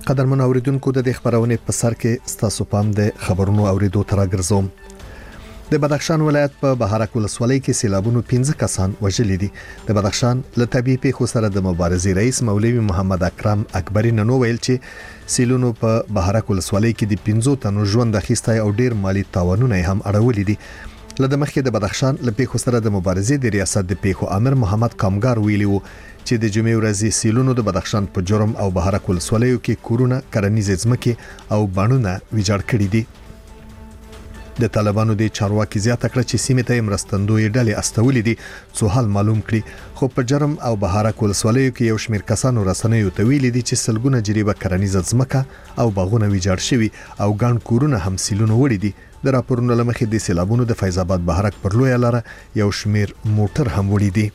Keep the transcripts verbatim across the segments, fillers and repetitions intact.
قدرمن اوریدونکو د خبرونه په سر کې ستاسو پام د خبرونو اوریدو تر ګرځوم. د بدخشان ولایت په بهارک ولسوالۍ کې سیلابونو پنځه کسان وژلي دي. د بدخشان له طبيعي پیښو سره د مبارزې رئیس مولوي محمد اکرم اکبری نن ویل چې سیلونو په بهارک ولسوالۍ کې د پنځو تنو ژوند اخیستی او ډیر مالی تاوانونه هم اړولې دي. لکه مخکې د بدخشان له پیښو سره د مبارزې د ریاست د پیښو امر محمد کامګار ویلی وو چې د جمعې ورځې سیلونو د بدخشان په جرم او بهارک ولسوالیو کې کورونه کرنیزې ځمکې او بڼونه ویجاړ کړي دي. د طالبانو د چارواکي زیاته کړه چې سیمه ته مرستندوی ډلې استولې دي څو حال معلوم کړي، خو په جرم او بهارک ولسوالیو کې یو شمېر کسانو رسنیو ته ویلي دي چې سلګونه جریبه کرنیزه ځمکه او باغونه ویجاړ شوي او ګڼ کورونه هم سیلونو وړي دي. د راپورونو لمخې د سیلابونو د فیض آباد بهارک پر لوی لاره یو شمېر موټر هم وړي دي.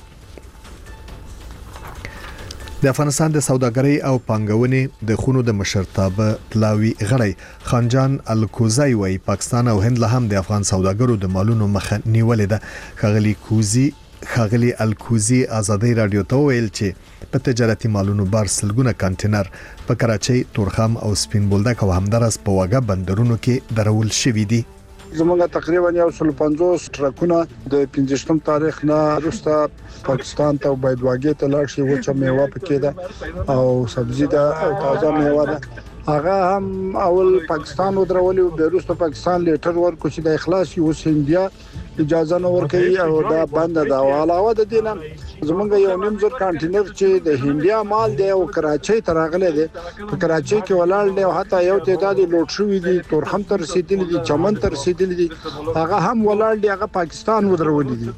د افغانستان د سوداګرۍ او پانګونې د خونو د مشرتابه پلاوی غړی خانجان الکوزی وای پاکستان او هند له هم د افغان سوداګرو د مالونو مخه نیولې ده. خغلی کوزی خغلی الکوزی ازادي رادیو ته ویل چې په تجارتي مالونو بار سلګونه کانټینر په کراچۍ، تورخم او سپین بولدک او همدارس په واګه بندرونو کې درول شوې دي. زمونږ تقریبا یو سل پنځوس ټرکونه د پنځشتم تاریخ نه وروسته پاکستان ته باید واګې ته لاړ شي، وچه میوه پکې ده او سبزی ده او تازه میوه ده. هغه هم اول پاکستان ودرولي او وروسته پاکستان لیټر ورکو چې د اخلاص یو سندیا اجازه نه ورکړي او دا بند ده. او علاوه د دې نه زمونږ یو نیم زر کانټینر چې د هندیا مال دی او کراچۍ ته راغلی دی، په کراچۍ کې ولاړ دی او حتی یو تعداد لوټ شوی دی، تورخم ته رسیدلی دی، چمن ته رسیدلی دی، هغه هم ولاړ دی، هغه پاکستان ودرولي دي.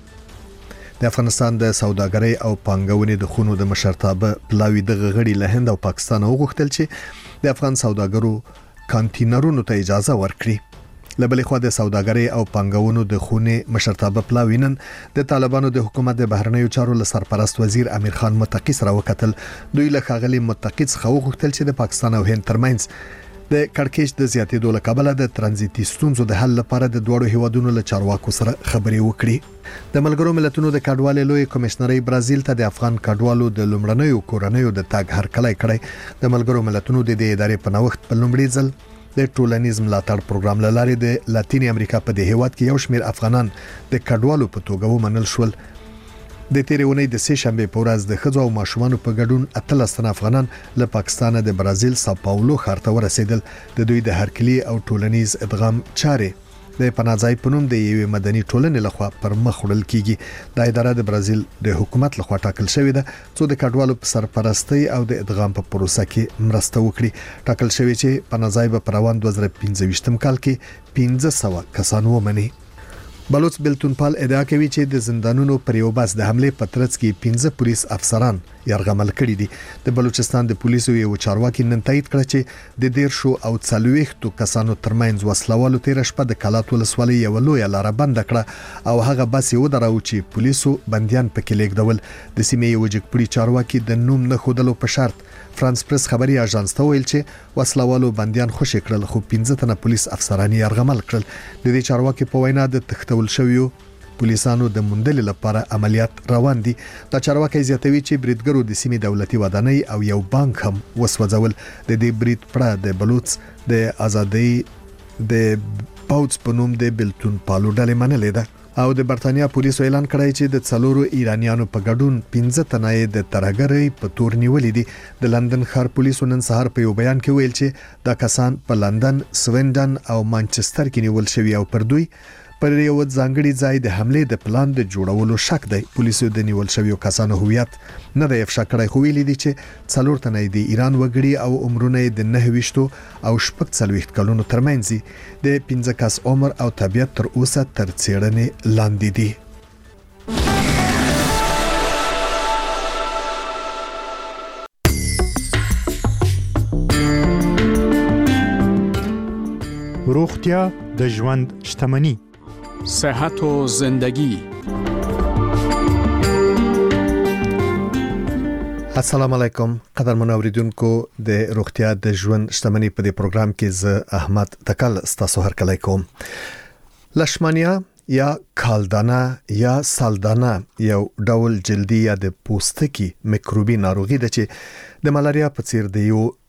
د افغانستان د سوداګرۍ او پانګونې د خونو د مشرتابه پلاوی د غړي له هند او پاکستان وغوښتل چې د افغان سوداګرو کانټینرونو ته اجازه ورکړي. لبلې خو د سوداګرۍ او پانګونو د خونې مشرتابه پلاوینن د طالبانو د حکومت د بهرنیو چارو له سرپرست وزیر امیر خان متقی سره وکتل. دوی له خاغلی متقی څخه وغوښتل چې د پاکستان او هند ترمنځ د کړکېچ د زیاتېدو له کبله د ترانزیتي ستونزو د حل لپاره د دوړو هیوادونو له چارواکو سره خبرې وکړي. د ملګرو ملتونو د کډوالۍ لوی کمشنري برازیل ته د افغان کډوالو د لومړنیو کورنیو د تاګ هرکلی کړی. د ملګرو ملتونو د دې ادارې په نوښت په لومړي ځل د ټولنیز ملاتړ پروګرام لاري د لاتینی امریکا په دې هیواد کې یو شمېر افغانان د کډوالو په توګه ومنل شول. د تیرونی د سه شنبه په ورځ د خځو او ماشومانو په ګډون اتلس تن افغانان له پاکستان د برازیل ساو پاولو ښار ته ورسېدل. د دوی د هرکلی او ټولنیز ادغام چارې د پناځای پنوم د یو مدني ټولنې لخوا پر مخ وړل کیږي. د اداره د برازیل د حکومت لخوا ټاکل شوې ده چې د کډوالو په سرپرستی او د ادغام په پروسه کې مرسته وکړي. ټاکل شوې چې پناځای په پروان دوه زره پنځه کال کې پنځه سوه کسان ومني. بلوچ بلتونپال ادعا کوي چې د زندانونو پر یو بس د حمله په ترڅ کې پنځه پولیس افسران یرغمل کړي دي. د بلوچستان د پولیسو یو چارواکي نن تایید کړ چې د ډیر شو او څلويختو کسانو ترمنځ وسلوالو تیر شپه د کلات ولسوالۍ یو لوی لار بند کړه او هغه بس یو درو چې پولیسو بنديان پکې لیکدول. د سیمې یو جګپړي چارواکي د نوم نه خودلو په شرط فرانس پریس خبري اژانس ته ویل چې وسلوالو بنديان خوشی کړل خو پنځه تنه پولیس افسران یرغمل کړل. د دې چارواکي په وینا د تختول شویو پولیسانو د موندلو لپاره عملیات روان دي. دا چارواکي زیاتوي چې بریدګرو د سیمې دولتي ودانۍ او یو بانک هم وسوځول. د دې برید پړه د بلوچ د ازادي د پاوڅ په نوم د بلتون پالو ډلې منلې ده او د برتانیا پولیسو اعلان کړی چې د څلورو ایرانیانو په ګډون پنځه تنه د ترهګرۍ په تور نیولې دي. د لندن ښار پولیسو نن سهار په یو بیان کې ویل چې دا کسان په لندن، سوینډن او مانچستر کې نیول شوي او پر دوی پر یو ځانګړي ځای د حمله د پلان د جوړولو شک دی. پولیسو د نیول شویو کسانو هویت نه دی افشا کړی خو ویلي دي چې څلور تنه د ایران وګړي او عمرونه د نه ویشتو او شپږ څلويخت کلونو ترمنځ د پنځه کس عمر او طبيعت تر اوسه تر څېړنې لاندې دي. روغتیا د ژوند شتمني، صحت و زندگی. السلام علیکم قدرمن اوریدونکو، د روغتیا د ژوند شتمني په دې پروګرام کې زه احمد تکل ستاسو هرکلی کوم. لشمانیا یا کالدانه یا سالدانه یو ډول جلدی یا د پوستکي میکروبي ناروغي ده چې د ملاریا په څیر د یو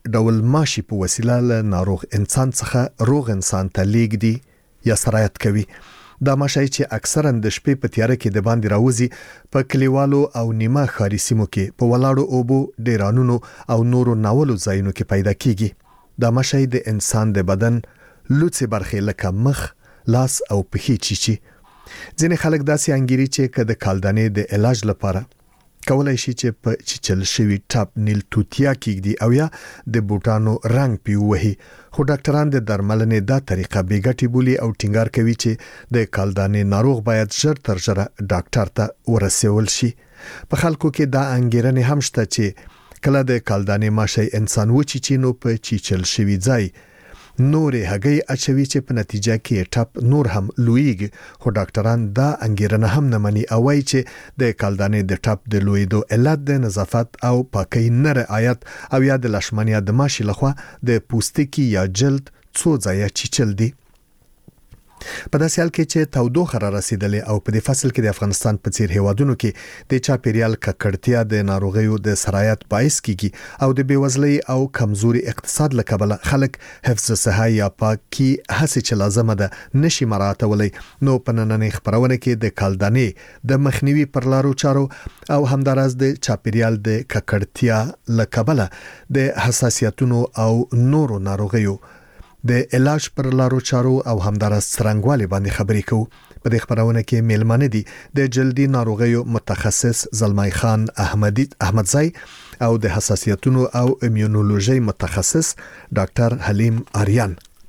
ډول ماشي په وسیله له ناروغ انسان څخه روغ انسان ته لیږدي یا سرایت کوي. دا ماشي چې اکثرا د شپې په تیاره کې د باندې راوځي په کلیوالو او نیمه ښاري سیمو کې په ولاړو اوبو، ډیرانونو او نورو ناولو ځایونو کې پیدا کیږي. دا ماشي د انسان د بدن لوڅې برخې لکه مخ، لاس او پښې چیچي. ځینې خلک داسې انګیري چې که د کالدانې د علاج لپاره کولای شي چې په چیچل شوی ټاپ نیل توتیا کېږدي او یا د بوټانو رنگ پیوهي، خو ډاکټران د درملنې دا طریقه بیګټي بولي او ټینګار کوي چې د کالدانې ناروغ باید ژر تر ژره ډاکټر ته ورسول شي. په خلکو کې دا انګیرنې هم شته چې کله د کالدانې ماشي انسان وچیچي نو په چیچل شوی ځای نورې هګۍ اچوي چې په نتیجه کې ټاپ نور هم لویږي، خو ډاکټران دا انګیرنه هم نه مني او وايي چې د کالدانې د ټاپ د لویدو علت د نظافت او پاکۍ نه رعایت او یا د لشمانیا د ماشي لخوا د پوستکي یا جلد څو ځایه چیچل دي. په داسې حال کې چې تودوخه را رسیدلې او په دې فصل کې د افغانستان په څیر هیوادونو کې د چاپیریال ککړتیا د ناروغیو د سرایت باعث کیږي او د بیوزلۍ او کمزوري اقتصاد له کبله خلک حفظ صحه یا پاکي هڅې چې لازمه ده نشي مراعاتولی. نو په نننۍ خبرونه کې د کالدانې د مخنیوي پر لارو چارو او همداراز د چاپیریال د ککړتیا له کبله د حساسیتونو او نورو ناروغیو د علاج پر لارو چارو او همداراز څرنګوالي باندې خبرې کوو. په دې خبرونه کې میلمانه دي د جلدي ناروغیو متخصص زلمای خان احمدی احمدزای او د حساسیتونو او ایمونولوژي متخصص ډاکټر حلیم آریان.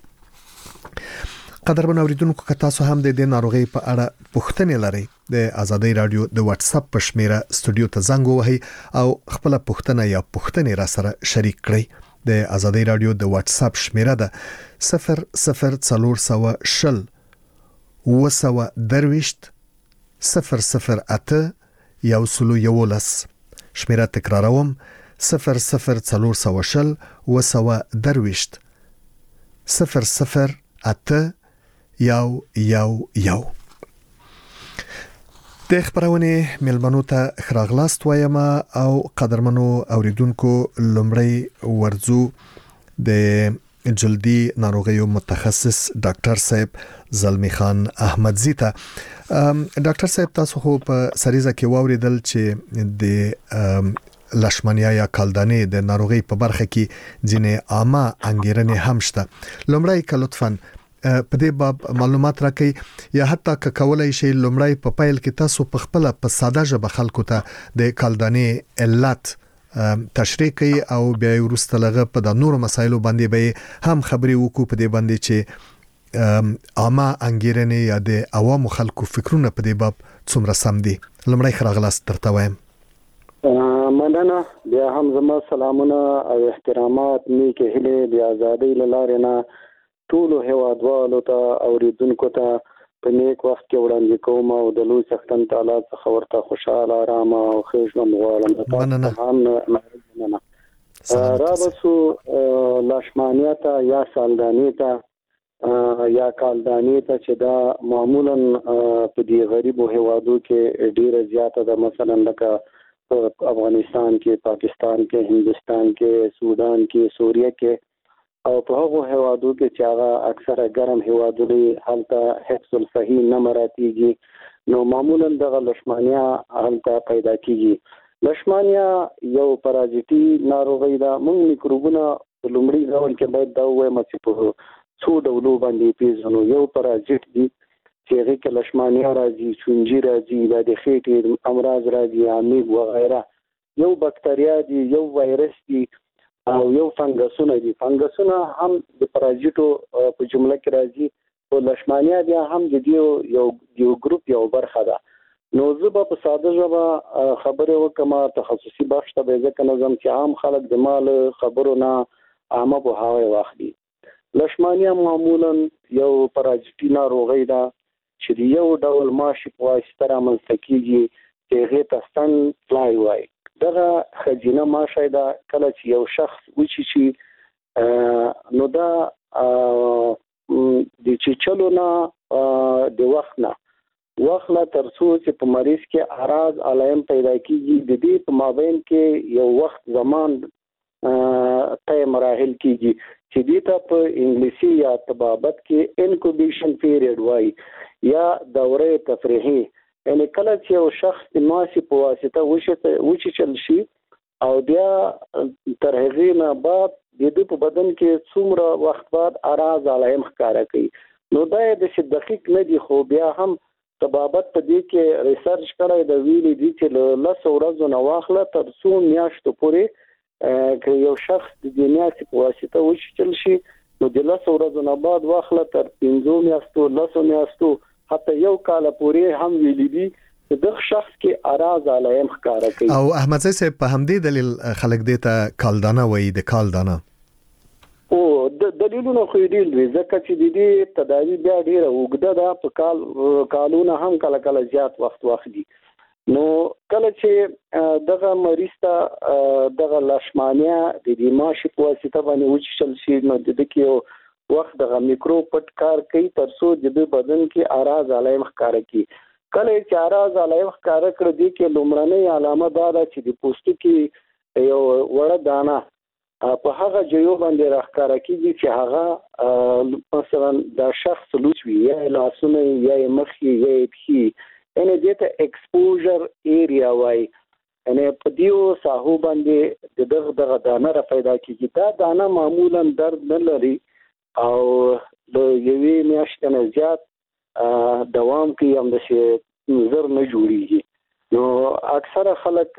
قدرمن اوریدونکو که تاسو هم د دې ناروغي په اړه پوښتنې لرئ د آزادۍ رادیو د واتس اپ په شمیره استودیو ته زنګ ووهئ او خپل پوښتنه یا پوښتنې را سره شریک کړئ. د آزادۍ رادیو د واتس اپ شمیره ده صفر صفر څلور سوه شل اوه سوه درویشت صفر صفر اته یو سلو یولس. شمیره تکراروم صفر صفر څلور سوه شل اوه سوه درویشت صفر صفر اته یو یو یو. د خبرونه ملمنو ته خراغلاست وایم او قدرمنو اوریدونکو لمړی ورزو د جلدی ناروغیو متخصص ډاکټر صاحب زلمی خان احمدزی ته. ډاکټر صاحب تاسو خو په سریزه کې واوریدل چې د لشمانیا یا کالدانې د ناروغي په برخه کې ځینې عامه انګیرنې هم شته. لمړی که لطفاً په دې باب معلومات راکړئ یا حتی که کولای شئ لمړی په پیل کې تاسو په خپل په ساده ژبه خلکو ته د کالدانې علت تشریح کړئ او بیا وروسته لغه په د نورو مسایلو باندې به هم خبرې وکړو په دې باندې چې عامه انګیرنې یا د عوامو خلکو فکرونه په دې باب څومره سم دي. لمړی خراغلاست درته وایم. مننه. بیا هم زما سلامونه او احترامات نیکه هیله د آزادۍ لاره نه ټولو هیوادوالو ته اوریدونکو ته په نیک وخت کې وړاندې کوم او د لوی څښتن تعالی څخه ورته خوشاله آرام او ښه ژوند غواړم. مننه. رابسو لشمانیا ته یا سالدانې ته یا کالدانې ته چې دا معمولا په دې غریبو هیوادو کې ډیره زیاته ده، مثلا لکه افغانستان کې، پاکستان کې، هندستان کې، سودان کې، سوریه کې او په هغو هیوادو کې چې هغه اکثره ګرم هیوادو دي هلته حفظ الصحي نه مراتیږي، نو معمولا دغه لشمانیا هلته پیدا کیږي. لشمانیا یو پرازیتي ناروغي ده. موږ میکروبونه په لومړي ډول کې باید دا ووایم چې په څو ډولو باندې پیژنو. یو پرازیت دي چې هغه کې لشمانیا راځي، چونجي راځي، د خېټې امراض راځي، امیب وغیرہ. یو بکتریا دي، یو وایرس دي او یو فنګسونه دي. فنګسونه هم د پرازیتو په جمله کې راځي او لشمانیا بیا هم د دې یو یو ګروپ یو برخه ده. نو زه په ساده ژبه خبرې وکم، تخصصي بخش ته به ځکه نظم چې عام خلک د مال خبرو نه عامه په هاوی واخلي. لشمانیا معمولا یو پرازیتي ناروغي ده چې یو ډول ماشي په واسطه رامنځته کیږي چې هغه ته سن فلای وایي. دغه خزینه ماشي ده کله چې یو شخص وچی چې نو دا د چیچلو نه د وخت نه وخت لا ترڅو چې په مریض کې اعراض علایم پیدا کیږي، د دې په مابین کې یو وخت زمان ته مراحل کیږي چې دې ته په انګلیسي یا طبابت کې انکوبیشن پیریډ وایي یا دوره تفریحي. یعنی کله چې یو شخص د ماسي په واسطه وچیچل شي او بیا تر هغې نه بعد د دې په بدن کې څومره وخت بعد اعراض علایم ښکاره کوي. نو دا د دقیق نه دي، خو بیا هم طبابت په دې کې ریسرچ کړی د ویلي دي چې له لسو ورځو نه واخله تر څو میاشتو پورې که یو شخص د دې میاشتې په واسطه وچیچل شي نو د لسو ورځو نه بعد واخله تر پنځو میاشتو لسو میاشتو حتی یو کال پورې هم ویلي دي چې دغه شخص کې اعراض علایم ښکاره کوي. او احمد زئی صاحب په همدې دلیل خلک دې ته کالدانه وایي، د کالدانه. او د دلیلونو خو ډیر دي ځکه چې د دې تداوی بیا ډیره اوږده ده، په کال کالونه هم کله کله زیات وخت واخلي. نو کله چې دغه مریض ته دغه لشمانیا د دې ماشي په واسطه باندې وچیچل شي نو د دې کې وخت دغه میکروب پټ کار کوي تر څو د دې بدن کې اعراض علایم ښکاره کوي. کله چې اعراض علایم ښکاره کړ دي کې لومړنۍ علامه دا ده چې د پوستکي یو وړه دانه په هغه جیو باندې راښکاره کیږي چې هغه مثلا دا شخص لوچوي یا لاسونه یا مخ یا پښې، یعنی دې ته ایکسپوژر ایریا وایي. یعنی په دیو ساحو باندې دغه دغه دانه را پیدا کیږي. دا دانه معمولا درد نه لري او د یوې میاشتې نه زیات دوام کوي، هم د شي زر نه جوړیږي. نو اکثره خلک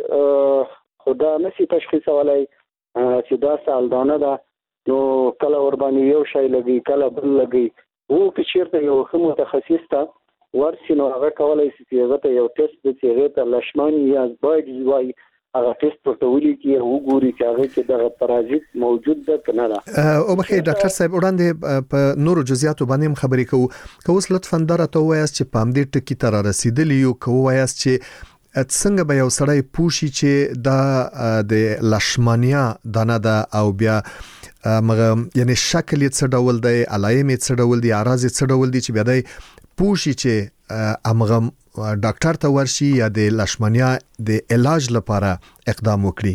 خدا نسی تشخیصولای چې دا سالدانه ده، نو کله ور باندې یو شی لګي کله بل لګي. وو که چیرته یو ښه متخصص ته ورسي نو هغه کولای شي چې هغه ته یو ټیسټ د چې هغه ته لشمانیا بایډز وایي، هغه ټیسټ ورته ولیکي او وګوري چې هغه کې دغه پرازیت موجود ده که نه ده. او بخیر ډاکټر صاحب وړاندې په نورو جزئیاتو باندې هم خبرې کوو، که اوس لطفا درته ووایاست چې په همدې ټکي ته را رسیدلی یو، که ووایاست چې څنګه به یو سړی پوښي چې دا د لشمانیا دانه ده او بیا مغه یعنی شکل یې څه ډول دی، علایم یې څه ډول دي، اعراض یې څه ډول دي چې بیا دی پوښي چې امغه ډاکټر ته ورشي یا د لشمانیا د علاج لپاره اقدام وکړي.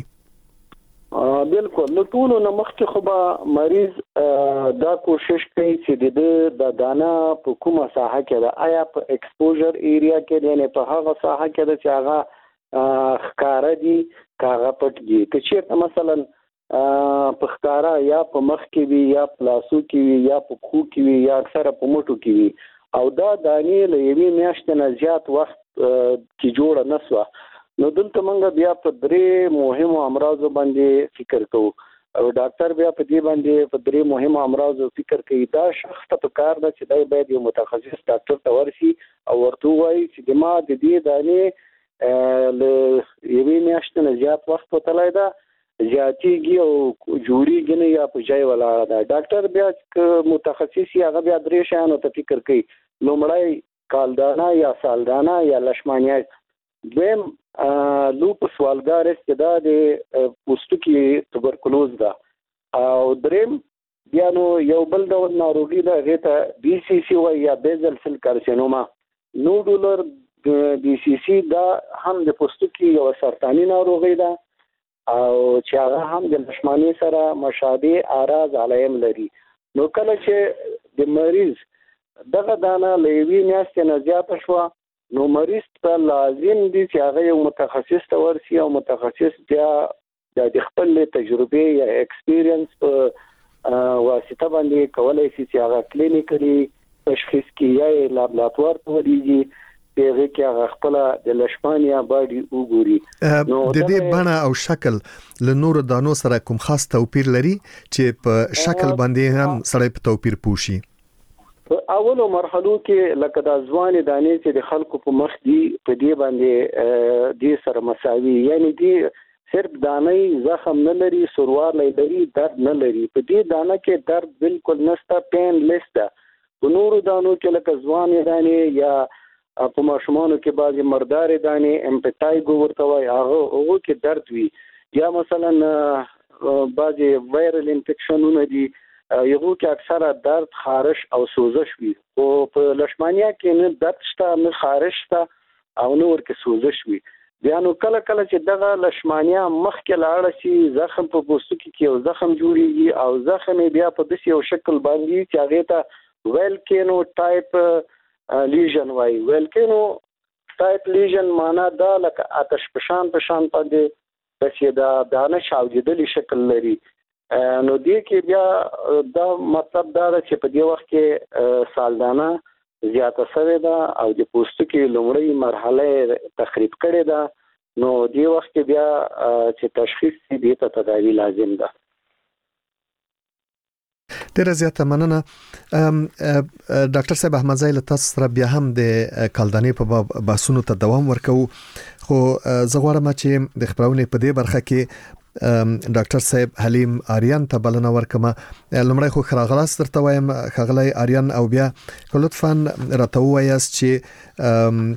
بالکل. نو ټول نو مخکې خو به مریض دا کوشش کوي چې د د دانه په کومه ساحه کې ده، آیا په ایکسپوژر ایریا کې دی، یعنی په هغه ساحه کې ده چې هغه ښکاره دي که هغه پټ دي. که چېرته مثلا په ښکاره یا په مخ کې وي یا په لاسو کې وي یا په پښو کې وي یا اکثره په مټو کې وي او دا دانې له یوې میاشتې نه زیات وخت کې جوړه نه سوه، نو دلته موږ بیا په درې مهمو امراضو باندې فکر کوو او ډاکټر بیا په دې باندې په درې مهمو امراضو فکر کوي. دا شخص ته په کار ده چې دی باید یو متخصص ډاکټر ته ورشي او ورته ووایي چې ما د دې دانې له یوې میاشتې نه زیات وخت وتلی ده، زیاتیږي او جوړیږي نه یا په ځای ولاړه ده. ډاکټر بیا که متخصص یې هغه بیا درې شیانو ته فکر کوي، لومړی کالدانه یا سالدانه یا لشمانیا، دویم لوپس والګارس چې دا د پوستکي توبرکلوز ده، او دریم بیا نو یو بل ډول ناروغي ده هغې ته بي سی سی وایي یا بیزل سیل کارسینوما. نوډولر بي سی سی دا هم د پوستکي یو سرطاني ناروغي ده او چې هغه هم د لشماني سره مشابه اعراض علایم لري. نو کله چې د مریض دغه دانه له یوې میاشتې نه زیاته شوه نو مریض ته لازم دي چې هغه یو متخصص ته ورسي او متخصص بیا د خپل تجربه یا ایکسپیرینس په واسطه باندې کولای شي چې هغه کلینیکلی تشخیص کړي یا لابراتوار ته وريږي چې هغه کې هغه خپل د لشمانیا باډي وګوري. نو د دې بڼه او شکل له نورو دانو سره کوم خاص توپیر لري چې په شکل باندې هم سره په توپیر پوښي؟ په اولو مرحلو کې لکه د ځواني دانې چې د خلکو په مخ دي په دې باندې دې سره مساوي، یعنی دې صرف دانې زخم نه لري، سوروالی لري، درد نه لري. په دې دانه کې درد بالکل نشته، پین لیس ده. په نورو دانو کې لکه ځواني دانې یا په ماشومانو کې بعضې مردارې دانې امپټایګو ورته وایي هغه هغو کې درد وي، یا مثلا بعضې وایرل انفیکشنونه دي یغو کې اکثره درد، خارش او سوزش وي. خو په لشمانیا کې نه درد شته نه خارش شته او نه ورکې سوزش وي. بیا نو کله کله چې دغه لشمانیا مخکې لاړه شي زخم په پوستکي کې یو زخم جوړیږي او زخم بیا په داسې یو شکل باندې چې هغه ته ویلکینو ټایپ لیژن وایي. ویلکینو ټایپ لیژن معنا دا لکه آتش فشان په شان باندې چې دا دانه چاودېدلي شکل لري. نو دې کې بیا دا مطلب دا ده چې په دې وخت کې سالدانه زیاته شوې ده او د پوستکي لومړی مرحله تخریب کړې ده. نو دې وخت کې بیا چې تشخیص شي دې ته تداوی لازم ده. ډیره زیاته مننه ډاکټر صاحب احمد زای له تاسو سره بیا هم د کالدانې په باب بحثونو ته دوام ورکوو، خو زه غواړم چې د خبرونې په دې برخه کې ډاکټر صاحب حلیم آریان ته بلنه ورکم. لمړی خو خراغلاس درته وایم خغلی آریان، او بیا لطفاً راته ووایاست چې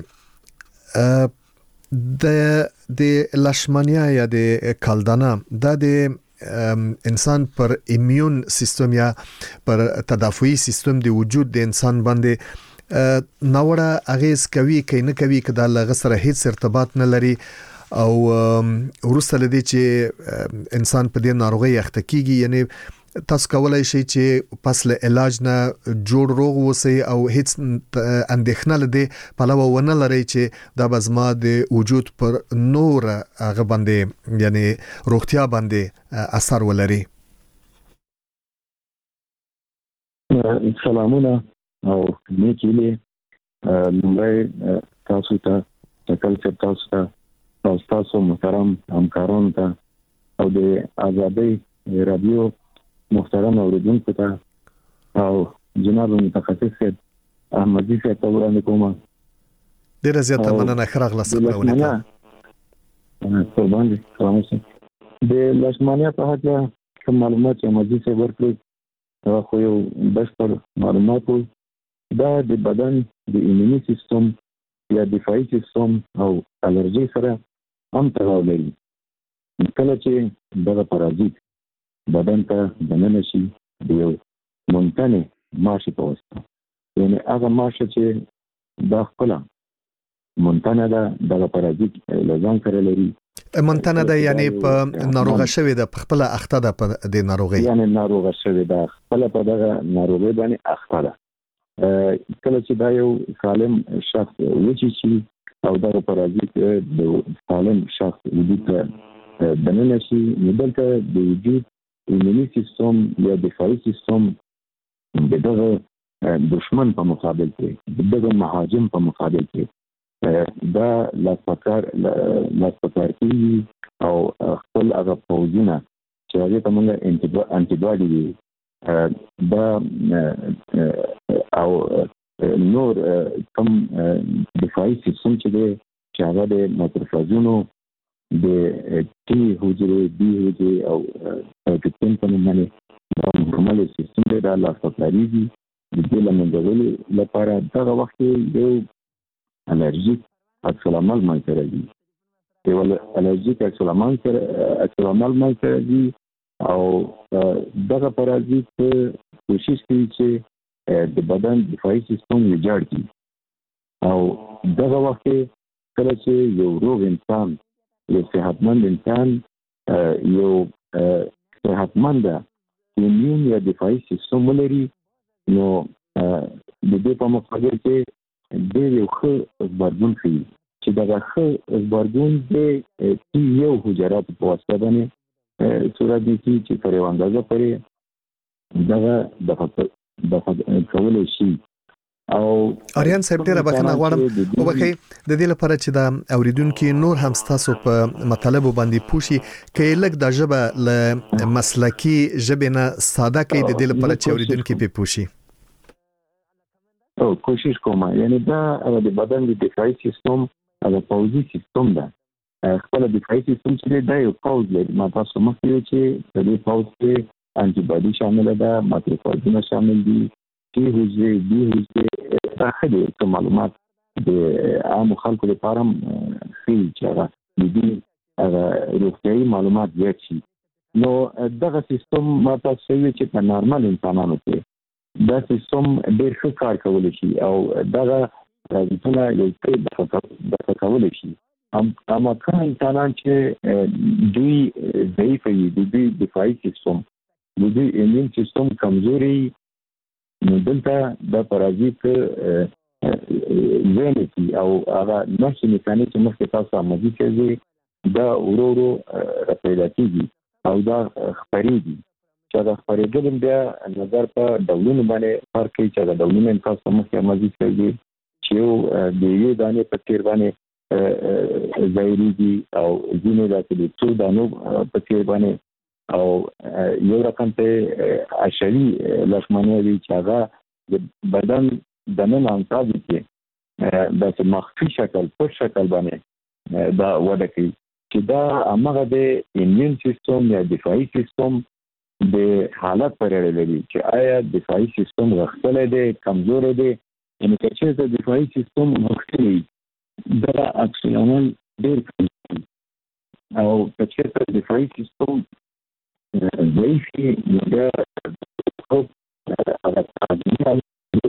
د د لشمانیا یا د کالدانه دا د انسان پر ایمیون سیستم یا پر تدافعی سیستم د وجود د انسان باندې ناوړه اغیز کوي که نه کوي، که دا لغه سره هیڅ ارتباط نه لري او وروسته لدی چې انسان په دې ناروغي اخته کیږي. یعنی تاسو کولای شئ چې پس له علاج نه جوړ روغ وسی او هیڅ اندېښنه لدی پلوه ونه لري چې دا بزما د وجود پر نور هغه باندې یعنی روغتیا باندې اثر ولري. سلامونه او نیکیلی لمړی تاسو ته تکل چې تاسو ته او تاسو محترم همکارانو ته او د آزادۍ رادیو محترم اوریدونکو ته او جناب متخصص احمدی صاحب ته وړاندې کوم. ډیره زیاته مننه خراغلاس خبرونه ته قربان دي. سلام علیکم. د لشمانیا په اړه کوم معلومات چې احمدی صاحب ورکړي دا خو یو بشپړ معلومات دا د بدن د ایموني سیستم یا دفاعي سیستم او الرجي سره هم تړاو لري. کله چې دغه پرازیت بدن ته دننه شي د یو مونتنې ماشي په واسطه، یعنی هغه ماشه چې دا خپل مونتنه ده دغه پرازیت لزان سره لري. مونتنه ده یعنی په ناروغه شوی ده، په خپل اخته ده په د ناروغي، یعنی ناروغه شوی ده خپل په دغه ناروغي باندې اخته ده. کله چې دا یو سالم شخص وچی شي او دغه پرازیت د سالم شخص وجود ته دننه شي، نو دلته د وجود ایموني سیستم یا دفاعي سیستم د دغه دشمن په مقابل کې د دغه مهاجم په مقابل کې دا لاسپکار لاسپکار کیږي او خپل هغه فوجونه چې هغه ته موږ انټي باډي دي دا او نور کم دفاعي سیستم چې دی چې هغه د ماکروفاجونو د ټي حجرې بي حجرې او سایټوپلازم په نوم باندې دا نورمال سیستم دی، دا لاسپکاریږي د دې له منځه وړلو لپاره دغه وخت یو الرژیک عکس العمل منځته راځي. یو الرژیک عکس العمل عکس العمل منځته راځي او دغه پرازیت کوشش کوي چې د بدن دفاعي سیستم ویجاړ کړي او دغه وخت کله چې یو روغ انسان یو صحتمند انسان یو صحتمند ایمیون یا دفاعي سیستم ولري، نو د دې په مقابل کې ډېر یو ښه غبرګون ښیي چې دغه ښه غبرګون د یو حجراتو په واسطه باندې صورت نیسي چې پر یو اندازه پورې دغه دفع کولی شي. او آریان صاحب ډیره بخښنه غواړم او بخښئ د دې لپاره چې دا اوریدونکو نور هم ستاسو په مطالب باندې پوښي کې لږ د ژبه له مسلکی ژبه نه ساده کې د دې لپاره چې اوریدونکو په پوښي. او کوشش کوم، یعنی دا د بدن د دفاعي سیستم هغه پوځي سیستم ده. خپل دفاعي سیستم چې دا یو پوز لري، ما تاسو مخکې چې د دې پوز کې انټي باډي شامل ده، ماکروفاجونه شامل دي، ټي حجرې بي حجرې دا ښه دي چې معلومات د عام خلکو لپاره ښیي چې هغه د دې هغه روغتیایي معلومات زیات شي. نو دغه سیستم ما تاسو ویل چې په نارمل انسانانو کې دا سیستم ډېر ښه کار کولی شي او دغه پرازیتونه یو څه دفع کولی شي اما کوم انسانان چې دوی ضعیف دي د دوی دفاعي سیستم د دوی ایمون سیستم کمزوري نو دلته د پرازیت ځینې او هغه نشي میکانیزم مخکې تاسو عملي کوي دا ورورو راپیدا کیږي او دا خبرېږي چې دا خبرېدل بیا نظر په ډولونو باندې فرق کوي چې دا ډولونه تاسو مخکې عملي کوي چې یو د یو دانې په تیر باندې ظاهريږي او ځینې داسې د څو دانو په تیر باندې او یو رقم ته عشري لشمانه وی چې هغه د بدن د نن انتاج کې د مخفي شکل په شکل باندې دا وده کوي چې دا هغه د ایمون سیستم یا دفاعي سیستم د حالت پر اړه لري چې آیا دفاعي سیستم غښتلی دی کمزور دی یعنی که چې د دفاعي سیستم غښتلی دا عکس العمل ډېر کوي او که چې د دفاعي سیستم ضعیف وي نو بیا هغه تعظیم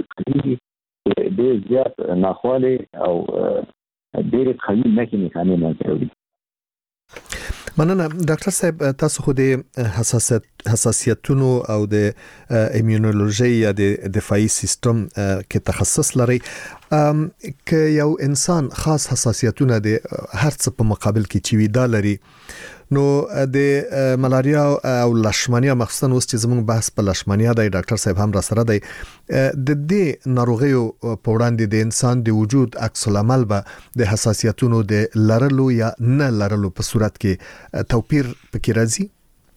ډېر زیات ناخوالې او ډېرې قوي نښې نښانې منځته راوړي. مننه ډاکټر صاحب تاسو خو د حساسیت حساسیتونو او د ایمونولوژي یا د دفاعي سیستم کې تخصص لري که یو انسان خاص حساسیتونه د هر څه په مقابل کې چوي دا لري نو د ملاریا او لشمانیا مخصوصا اوس چې زموږ بحث په لشمانیا دی ډاکټر صاحب هم را سره دی د دې ناروغیو په وړاندې د انسان د وجود عکس العمل به د حساسیتونو د لرلو یا نه لرلو په صورت کې توپیر پکې راځي.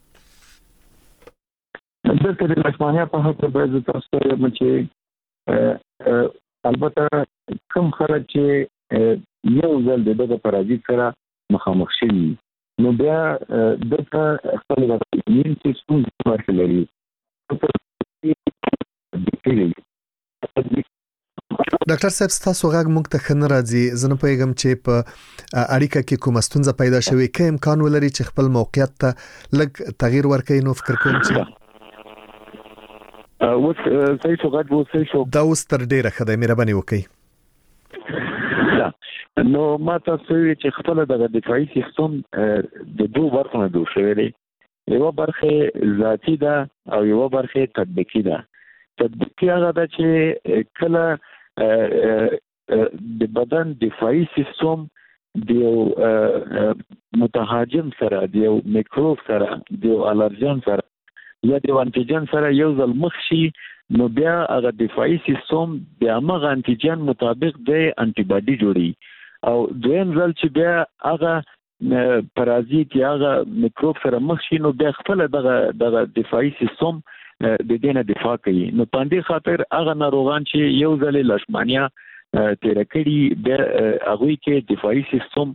دلته د لشمانیا په هکله باید تاسو ته وایم چې البته کوم خلک چې یو ځل د دغه پرازیت سره مخامخ شوي نو بیا دغه خپل د ایمون سیستم ورته لري. ډاکټر صاحب تاسو غږ موږ ته خن راځي زه نه پوهیږم چې په اړیکه کې کومه ستونزه پیدا شوې که امکان ولري چې خپل موقعیت ته لږ تغییر ورکړئ نو فکر کوم چې اوس صحیح شو غږ اوس صحیح شو دا اوس تر ډیره ښه دی مهرباني وکړئ. نو ما تاسو وی چې خپل د دفاعي سیستم د دوه برخو نه جوړ شوی دی یو برخه ذاتی ده او یو برخه تطبیقي ده. تطبیقي هغه ده چې کله د بدن دفاعي سیستم د متهاجم سره د یو میکروب سره د الرجن سره یا د انټیجن سره یو ځل مخ شي نو بیا هغه دفاعي سیستم د هغه انټیجن مطابق د انټي باډي جوړي او دویم ځل چې بیا هغه پرازیت یا هغه میکروب سره مخ شي نو بیا خپل دغه دغه دفاعي سیستم د دې نه دفاع کوي. نو په دې خاطر هغه ناروغان چې یو ځل لشمانیا تیر کړي د هغه کې دفاعي سیستم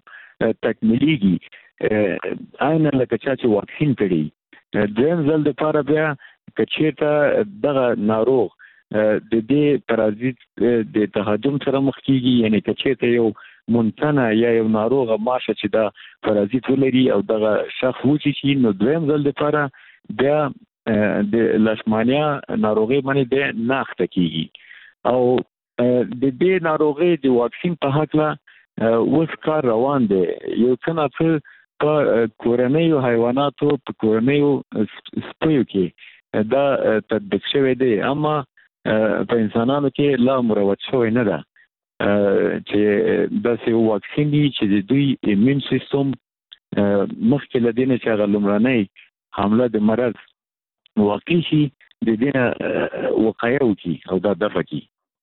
تکمیليږي عین لکه چې واکسین کړي دویم ځل د لپاره بیا کچېته دغه ناروغ د دې پرازیت د تهاجم سره مخ کیږي یعنی کچېته یو مونتنه یا یو ناروغ ماشه چې دا پرازیت ولري او دغه شخص وچی شي نو دویم ځل د لپاره بیا د لشمانیا ناروغي باندې د ناخته کیږي او د دې ناروغي د واکسین په هکله اوس کار روان دی. یو څنګه چې په کورنیو حیواناتو په کورنیو سپیو کې دا تطبیق شوی دی اما په انسانانو کې لا مروج شوی نه ده چې دا یو واکسین دی چې د دوی ایمون سیستم مخکې له دې نه چې هغه لومړنۍ حمله د مرض واقع شي د دې نه وقایه وکړي او دا دفع کړي.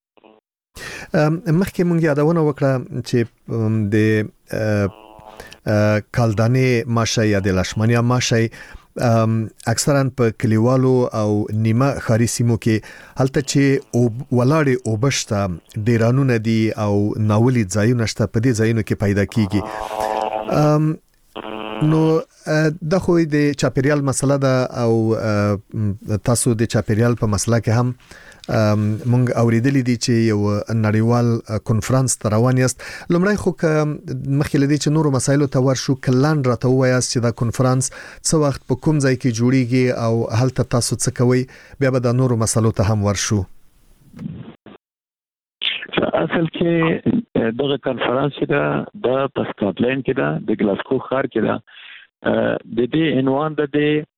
مخکې مونږ یادونه وکړه چې د کالدانې ماشه یا د لشمانیا ماشه اکثرا په کلیوالو او نیمه ښاري سیمو کې هلته چې ولاړې اوبشته ډیرانونه دي او ناولي ځایونه شته په دې ځایونو کې پیدا کیږي نو دا خو د چاپیریال مسله ده او تاسو د چاپیریال په مسله کې هم مونږ اوریدلې دي چې یو نړیوال کنفرانس روان یاست. لومړی خو که مخکې لدی چې نورو مسایلو ته ورشو کلان راته وایاست چې دا کنفرانس څه وخت په کوم ځای کې جوړیږي او هلته تاسو څه کوئ بیا به د نورو مسایلو ته هم ورشو. اصل کې دغه کانفرنس چې دا په سکاټلند کې دا د ګلاسکو ښار کې دا د دې عنوان د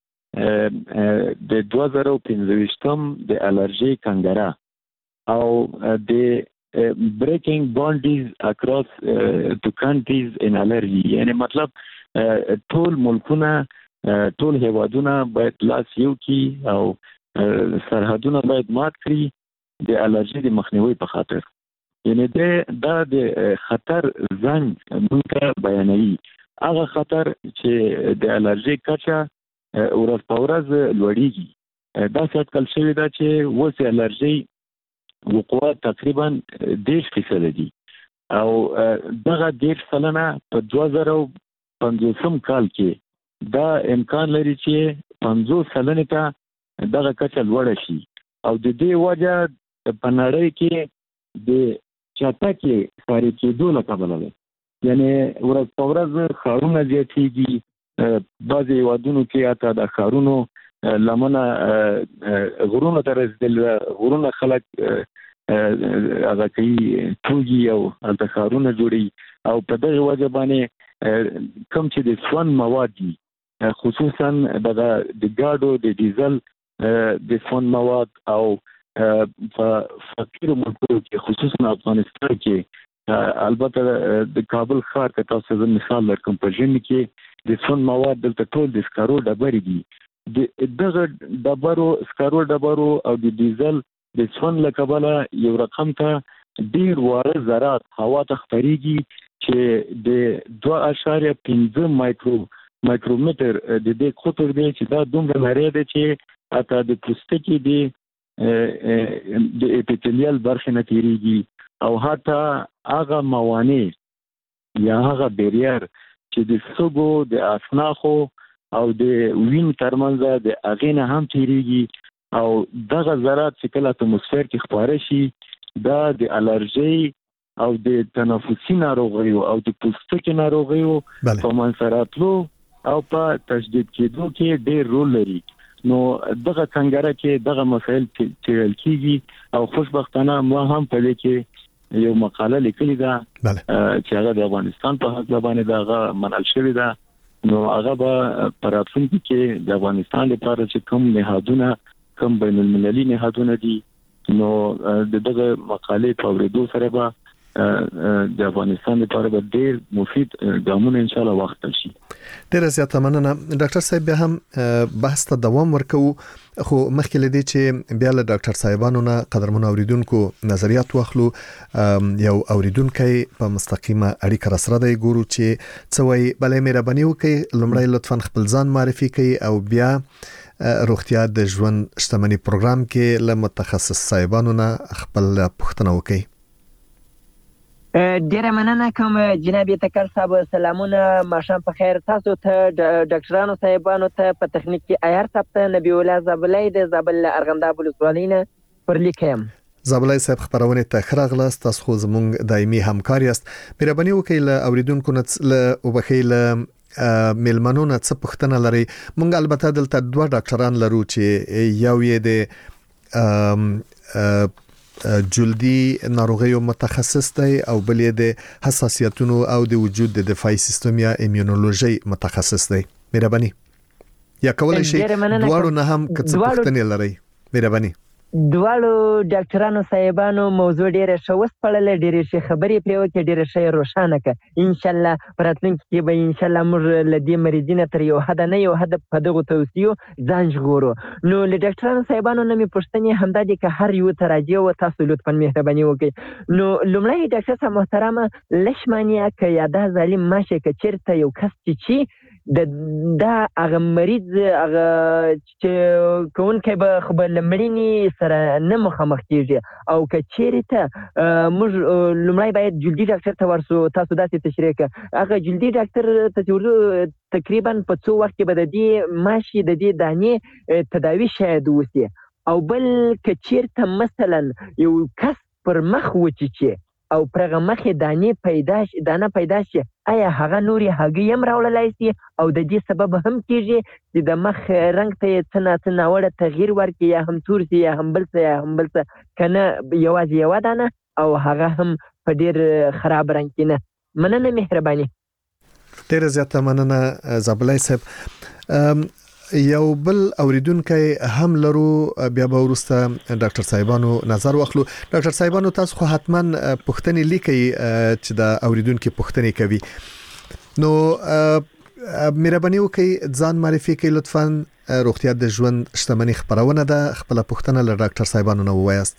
د دوه زره پنځه د الرجي کنګرا او د breaking boundaries across the countries in allergy یعنی مطلب ټول ملکونه ټول هیوادونه باید لاس یو کی او سرحدونه باید مات کړي د الرجي د مخنیوي په خاطر یعنی دا د خطر زنګ موږ بیانوي هغه خطر چې د الرجي کچه ورځ په ورځ لوړیږي دا څه کل شوی دا چې وسه الرجي وقوع تقریبا دیش فیصد دي او دغه دیش سلنه په دوه زره پنځوسم کال کې دا امکان لري چې پنځوس سلنه ته دغه کچه لوړ شي او د دې وجه په نړۍ کې د چټکي کاری کېدو لپاره ده یعنی ورځ په ورځ خارونه زیاتېږي بعضي وادونو کې اته د خارونو لمنه غرونه تر رسیدل غرونه خلک هغه کوي توږي او د خارونه جوړي او په دغه وجه باندې کوم چې د سون مواد دي خصوصا د د ګاډو د ډیزل د سون مواد او په فقیر ملکونو کې خصوصا افغانستان کې البته د کابل ښار کې تاسو د مثال لرم په ژمي کې د سون مواد دلته ټول د سکارو ډبرې دي د دغه ډبرو سکارو ډبرو او د ډیزل د سون لکبله یو رقم ته ډیر واره ذرات هوا ته خپريږي چې د دوه اعشاریه پنځه مایکرو مایکرومتر د دې قطر دی چې دا دومره لري دی چې اته د پوستکي دی د اپیتلیال برخه نه تیریږي او حتی هغه موانع یا هغه بیریر چې د سګو د اسناخو او د وین ترمنځ د اغینه هم تیریږي او دغه ذرات چې کله اتموسفیر کې خپاره شي دا د الرجي او د تنفسي ناروغیو او د پوستکي ناروغیو په منځراتلو او په تشدید کېدو کې ډېر رول لري نو دغه څنګه کې دغه مسائل تیرل کیږي او خوشبختانه ما هم په دې کې یو مقاله لیکلې ده چې هغه د افغانستان په حق باندې دغه منل شوی ده نو هغه به پر راتلونکي کې د افغانستان لپاره چې کوم نهادونه کوم بین المللي نهادونه دي نو دغه مقاله په ورېدو سره به د افغانستان لپاره به ډېر مفید ګامونه ان شاء الله واخیستل شي. ډېر زیات مننه ډاکټر صاحب. بیا هم بحث ته دوام ورکو خو مخکې لدی چې بیا له ډاکټر صاحبانو نه قدرمن اوریدونکو نظریات واخلو. یو اوریدونکو په مستقیمه اړیکه سره دی ګورو چې څه وایي. بلې مهرباني وکړئ لومړی لطفا خپل ځان معرفي کړئ او بیا روغتیا د ژوند شتمنۍ پروګرام کې له متخصص صاحبانو نه خپل پوښتنه وکړئ. ډیره مننه کوم جناب تکل صاحب. سلامونه، ماښام په خیر. تاسو ته ډاکټرانو صاحبانو ته په تخنیک کې ایار صاحب ته نبی الله زابلای د زابل ارغنداب ولسوالۍ نه پر لیکم. زابلای صاحب خبرونه ته خراغلاست. تاسو خو زموږ دایمي همکار یاست. مهرباني وکړئ له اوریدونکو نه له وبخیل ملمنو نه څه پوښتنه لري. مونږ البته دلته دوه ډاکټران لرو چې یو یې د جلدی ناروغیو متخصص دی او بل یې د حساسیتونو او د وجود د دفاعي سیستم یا ایمونولوژي متخصص دی. مهرباني یا کولای شي دواړو نه هم څه پوښتنه لري. مهرباني دواړو ډاکټرانو صاحبانو موضوع ډیره ښه وسپړله، ډیره ښه خبرې پرې وکړې، ډیره ښه روښانه کړه. ان شاء الله په راتلونکي کې به ان شاء الله موږ له دې مریضینو تر یو حد نه یو حد په دغو توصیو ځان ژغورو. نو له ډاکټرانو صاحبانو نه مې پوښتنې همدا دي که هر یو ته راجع و تاسو لطفا مهرباني وکړئ. نو لومړی ډاکټر صاحب محترمه لشمانیا که یا دا ظالم ماشه که چیرته یو کس چې د دا هغه مریض هغه چې کوونکی به خو به له مړینې سره نه مخامخ کېږي او که چیرته موږ لومړی باید جلدي ډاکټر ته ورسو. تاسو داسې تشریح کړه هغه جلدي ډاکټر ته چې ورځو تقریبا په څو وخت کې به د دې ماشي د دې دانې تداوي شاید وسي. او بل که چیرته مثلا یو کس پر مخ وچیچي او پرغه مخې دانې پیدا شي دانه پیدا شي آیا هغه نوري هګۍ هم راوړلای شي او د دې سبب هم کېږي چې د مخ رنګ ته یې څه ناڅه ناوړه تغییر ورکړي یا هم تور شي یا هم بل څه یا هم بل څه که نه یوازې یوه دانه او هغه هم په ډیر خراب رنګ کې نه. مننه مهرباني. ډیره زیاته مننه زابلای صاحب. یو بل اوریدونکو هم لرو، بیا به ورسته ډاکټر صاحبانو نظر واخلو. ډاکټر صاحبانو تاسو خو حتما پوښتنې لیکي چې د اوریدونکو پوښتنې کوي، نو مهرباني وکړئ ځان معرفي کړئ لطفاً. روغتیا د ژوند شتمنۍ خبرونه ده، خپل پوښتنه له ډاکټر صاحبانو نه ووایاست.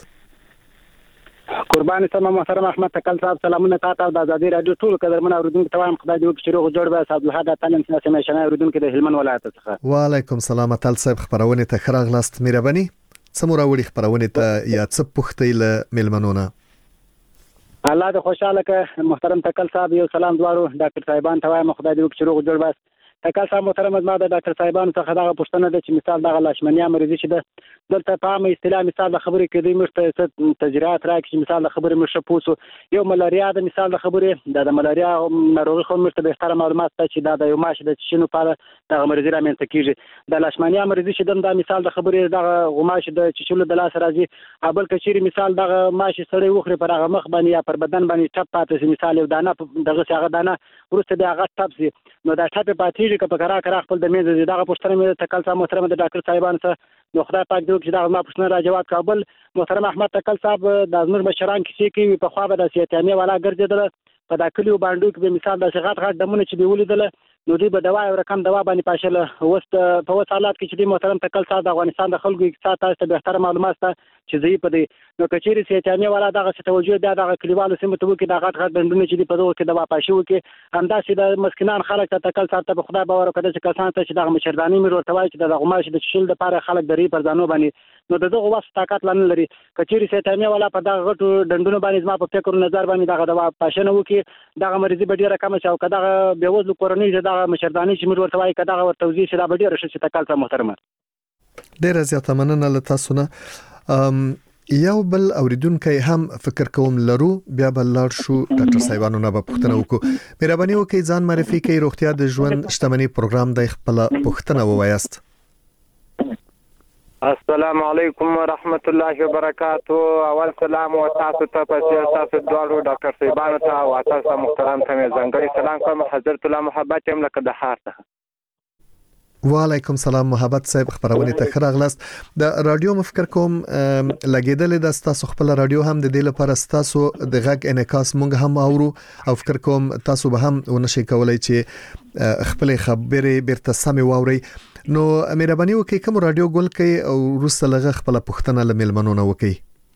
قربان سم محترم احمد تکل صاحب، سلامونه تاسو د آزادي رادیو ټول قدرمن اوریدونکو ته وایم. خدای دې وکړي چې روغ جوړ به صاحب الحاد تنن سیمه شنه اوریدونکو د هلمند ولایت څخه. وعلیکم السلام تعال صاحب، خبرونه ته خراغلاست. مهرباني څومره وړي خبرونه ته یا څه پوښتې له ملمنونه؟ الله دې خوشاله کړه محترم تکل صاحب. یو سلام دوارو ډاکټر صاحبان ته وایم، خدای دې وکړي چې روغ جوړ به. تکل صاحب محترم، ما د ډاکټر صاحبانو څخه دا پوښتنه ده چې مثال دغه لاشمنیا مریضي چې ده دلته په عامه اصطلاح مثال د خبرې کې دوی مرته تجربات راکړي، مثال د خبرې مرشه پوسو یو ملاریا د مثال د خبرې د ملاریا ناروغي خو مرته به ستاره معلومات ته چې دا د یو ماش د شنو په دغه مریضي رامنځته کیږي. د لاشمنیا مریضي چې د مثال د خبرې دغه غماش د چشلو د لاس راځي، ابل کچيري مثال دغه ماش سړی وخري پر هغه مخ باندې یا پر بدن باندې ټپ پاتې شي، مثال یو دانه دغه څنګه دانه ورسته د هغه ټپ شي، نو دا ټپ پاتېږي که په کرا کرا خپل د میز دغه پوښتنه مې تکل صاحب محترم د ډاکټر صاحبان سره نو خدای پاک دې چې دا ما پوښتنه را جواب کابل. محترم احمد تکل صاحب د زموږ مشران کې چې په خوا به د سیاتامي والا ګرځیدل په دا کلیو باندې کې به مثال د غټ غټ دمونه چې دی ولیدل، نو دوی به دوا او رقم دوا باندې پاشله. وست په وس حالات کې چې دی محترم تکل صاحب د افغانستان د خلکو اقتصاد تاسو به احترام معلومات چې زی په دې نو کچيري سیاتامي والا دغه څه توجه دی دغه کلیوالو سیمه ته وکي د غټ غټ دندونه چې دی په دغه کې دوا پاشي وکي همداسې د مسکینان خلک ته تکل صاحب ته خدای باور وکړي چې کسان ته چې دغه مشردانی مې ورته وایي چې د غماش د شیل د پاره خلک درې پر ځانو باندې، نو دغه واسه طاقت لنه لري. کچيري سیاتامي والا په دغه غټو دندونه باندې ما په فکر نظر باندې دغه دوا پاشنه وکي دغه مریضي به ډیره کم شي او کداغه بیوزلو کورنۍ دغه مشردانی چې موږ ورته وایي کداغه ور توضیح شي دا به ډیره شي. تکل صاحب محترمه ډیره زیاته مننه له تاسو نه. یو بل اوریدونکو هم فکر کوم لرو، بیا بل لار شو ډاکټر صاحبانو نه په پوښتنه وکړو. مهرباني وکړئ ځان معرفي کړئ. روغتیا د ژوند شتمنۍ پروګرام د خپل پوښتنه ووایاست. السلام علیکم ورحمت الله وبرکاتہ. اول سلام او تاسو ته په تاسو دوالو ډاکټر صاحبانو ته او تاسو محترم ته ځانګړي سلام کوم. حضرت الله محبت هم لکه د هار ته. وعلیکم السلام محبت صاحب، خبرونه ته خراغلاست. د رادیو مفکر کوم لګیدل د تاسو خپل رادیو هم د دې لپاره تاسو د غږ انعکاس مونږ هم اورو او فکر کوم تاسو به هم ونشي کولای چې خپل خبرې بیرته سمې واوري. نو مهرباني وکړئ کوم رادیو ګل کوي او روسه لغه خپل پوښتنه لملمنونه وکړي.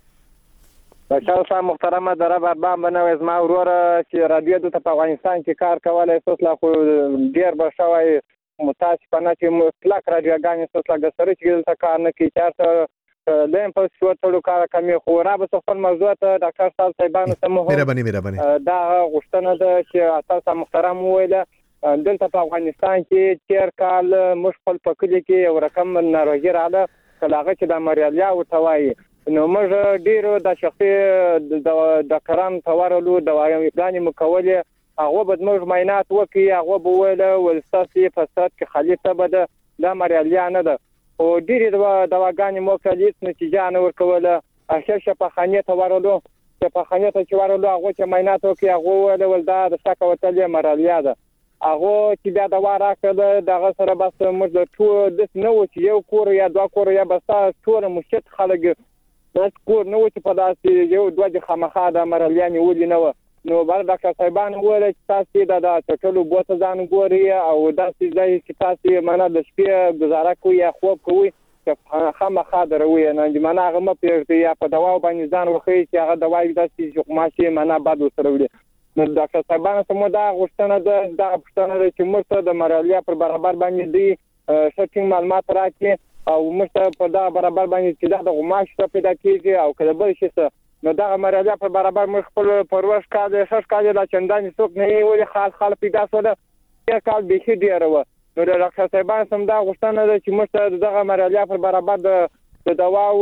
بچاو محترمه درا بابا بنو زما ورور چې رادیو د په افغانستان کې کار کولای سوس لا خو ډیر بشوي متاسفانه چې مطلق رادیوګانې سوس لا غسر چې د کار نه کوي چارته لیم په څو ټولو کار کوي خو را به خپل موضوع ته ډاکټر صاحب صاحبانو سمو مهرباني مهرباني دا غوښتنه ده چې تاسو محترم ویله دلته په افغانستان کې تیر کال مشکل په کلی کې یو رقم ناروغي رااله کلاغه چې د مریالیا او توای نو موږ ډیرو د شخصي د ډاکټران تورلو د وایي مکولې هغه به موږ معاینات وکړي هغه به ویل ولستاسي فساد کې خلیته بده د مریالیا نه ده او ډیره د دواګانې موکلیت نتیجه نه ورکوله. اخر شپه خانه تورلو چې په خانه ته چې ورلو هغه چې معاینات وکړي هغه ویل ولدا د سکه وتلې مریالیا ده هغه چې بیا د واره کړه دغه سره بس موږ د ټول د نو چې یو کور یا دوه کور یا بس ټول مشت خلک بس کور نو چې په داسې یو دوه د خامخا د مریالیا نیولې نه و. نو بل ډاکټر صاحبان وویل چې تاسو د د ټولو بوته ځان ګوري او داسې ځای چې تاسو معنا د شپې گزاره کوي یا خوب کوي چې خامخا دروي نه چې معنا هغه م پیږي یا په دوا باندې ځان وخی چې هغه دوايي داسې چې ماشي معنا بعد وسره وړي. نو ډاکټر صاحبان سمو دا غوښتنه ده دا غوښتنه چې مرته د مریالیا پر برابر باندې دی شټینګ معلومات راکړي او مرته په دا برابر باندې چې دا د غماش ته پیدا کیږي او کله بل شي څه نو دا مریالیا پر برابر مخ خپل پروش کاده شش کاده لا چندان څوک نه وي خاص خال پیدا سره یو کال به شي ډیر و. نو د ډاکټر صاحبان سم دا غوښتنه ده چې مرته دغه مریالیا پر برابر د دوا او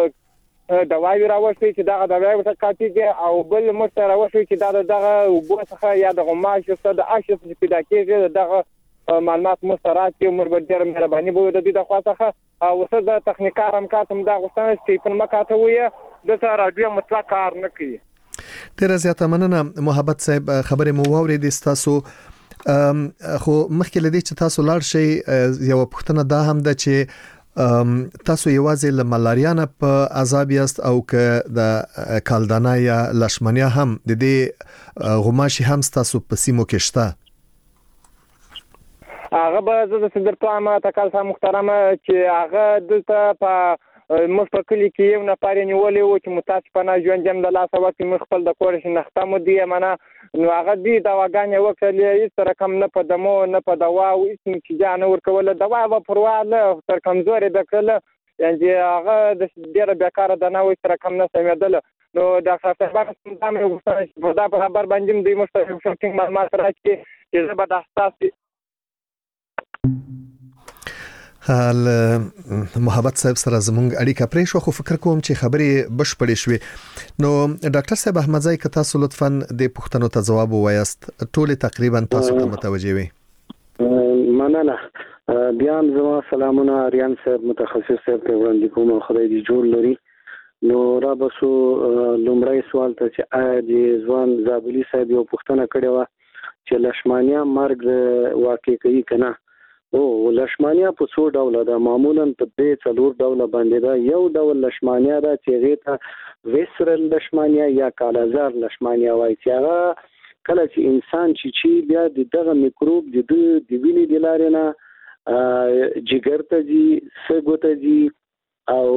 دوايي راوښتي چې دا د دوايي څخه کاټیږي او بل مرته راوښتي چې دا دغه وګوسخه یا د غماش څخه د اشخاص پیدا کیږي دغه معلومات مسترات کې عمر بدر مهرباني بو د دې د خاصه او څه د تخنیکار هم کاتم دا غوښتنه چې په مکاته وي د رادیو مطلق کار نه کوي. ډیره زیاته مننه محبت صاحب، خبرې مو واورېدې ستاسو. خو مخکې لدی چې تاسو لاړ شئ یو پوښتنه دا هم ده چې تاسو یوازې له ملاریا نه په عذاب یاست او که د کالدانه یا لشمنیا هم د دې غوماشي هم تاسو په سیمو کې شته؟ هغه به زه د صدر په عامه تکل سره محترمه چې هغه دلته په موږ په کلی کې یو نفر نیولې و چې متاسفانه ژوند جام د لاسه وکړي، موږ خپل د کور شناخته مو دی معنا نو هغه دی دواګانې وکړلې، هیڅ رقم نه په دمو نه په دوا او هیڅ چې جان ورکول، دوا و پرواله تر کمزوري د کله یعنی هغه د ډیره بیکاره د نه و هیڅ رقم نه سمېدل. نو ډاکټر صاحب هم دا وغوښتل چې دا په خبر باندې د مشترک شوټینګ معلومات راکړي چې زه به د حساس حال محبت صاحب سره زمونږ اړیکه پرې شو، خو فکر کوم چې خبرې بشپړې شوې. نو ډاکټر صاحب احمدزی که تاسو لطفاً د پوښتنو ته ځواب ووایاست، ټول تقریبا تاسو ته متوجه وي. مننه. بیا هم زما سلامونه اریان صاحب متخصص صاحب ته وړاندې کوم، خدای دې جوړ لري. نو را بسو لومړی سوال ته چې آیا د ځوان زابلی صاحب یو پوښتنه کړې و چې لشمانیا مرګ واقع کوي کنه؟ او لشمانیا په څو ډوله ده، معمولا په دې څلور ډوله باندې ده. یو ډول لشمانیا ده چې هغه ته ویسرل لشمانیا یا کالازار لشمانیا وایي، چې هغه کله چې انسان چې چی بیا دغه میکروب د د وینې د لارې نه جګر ته ځي، سږو ته ځي او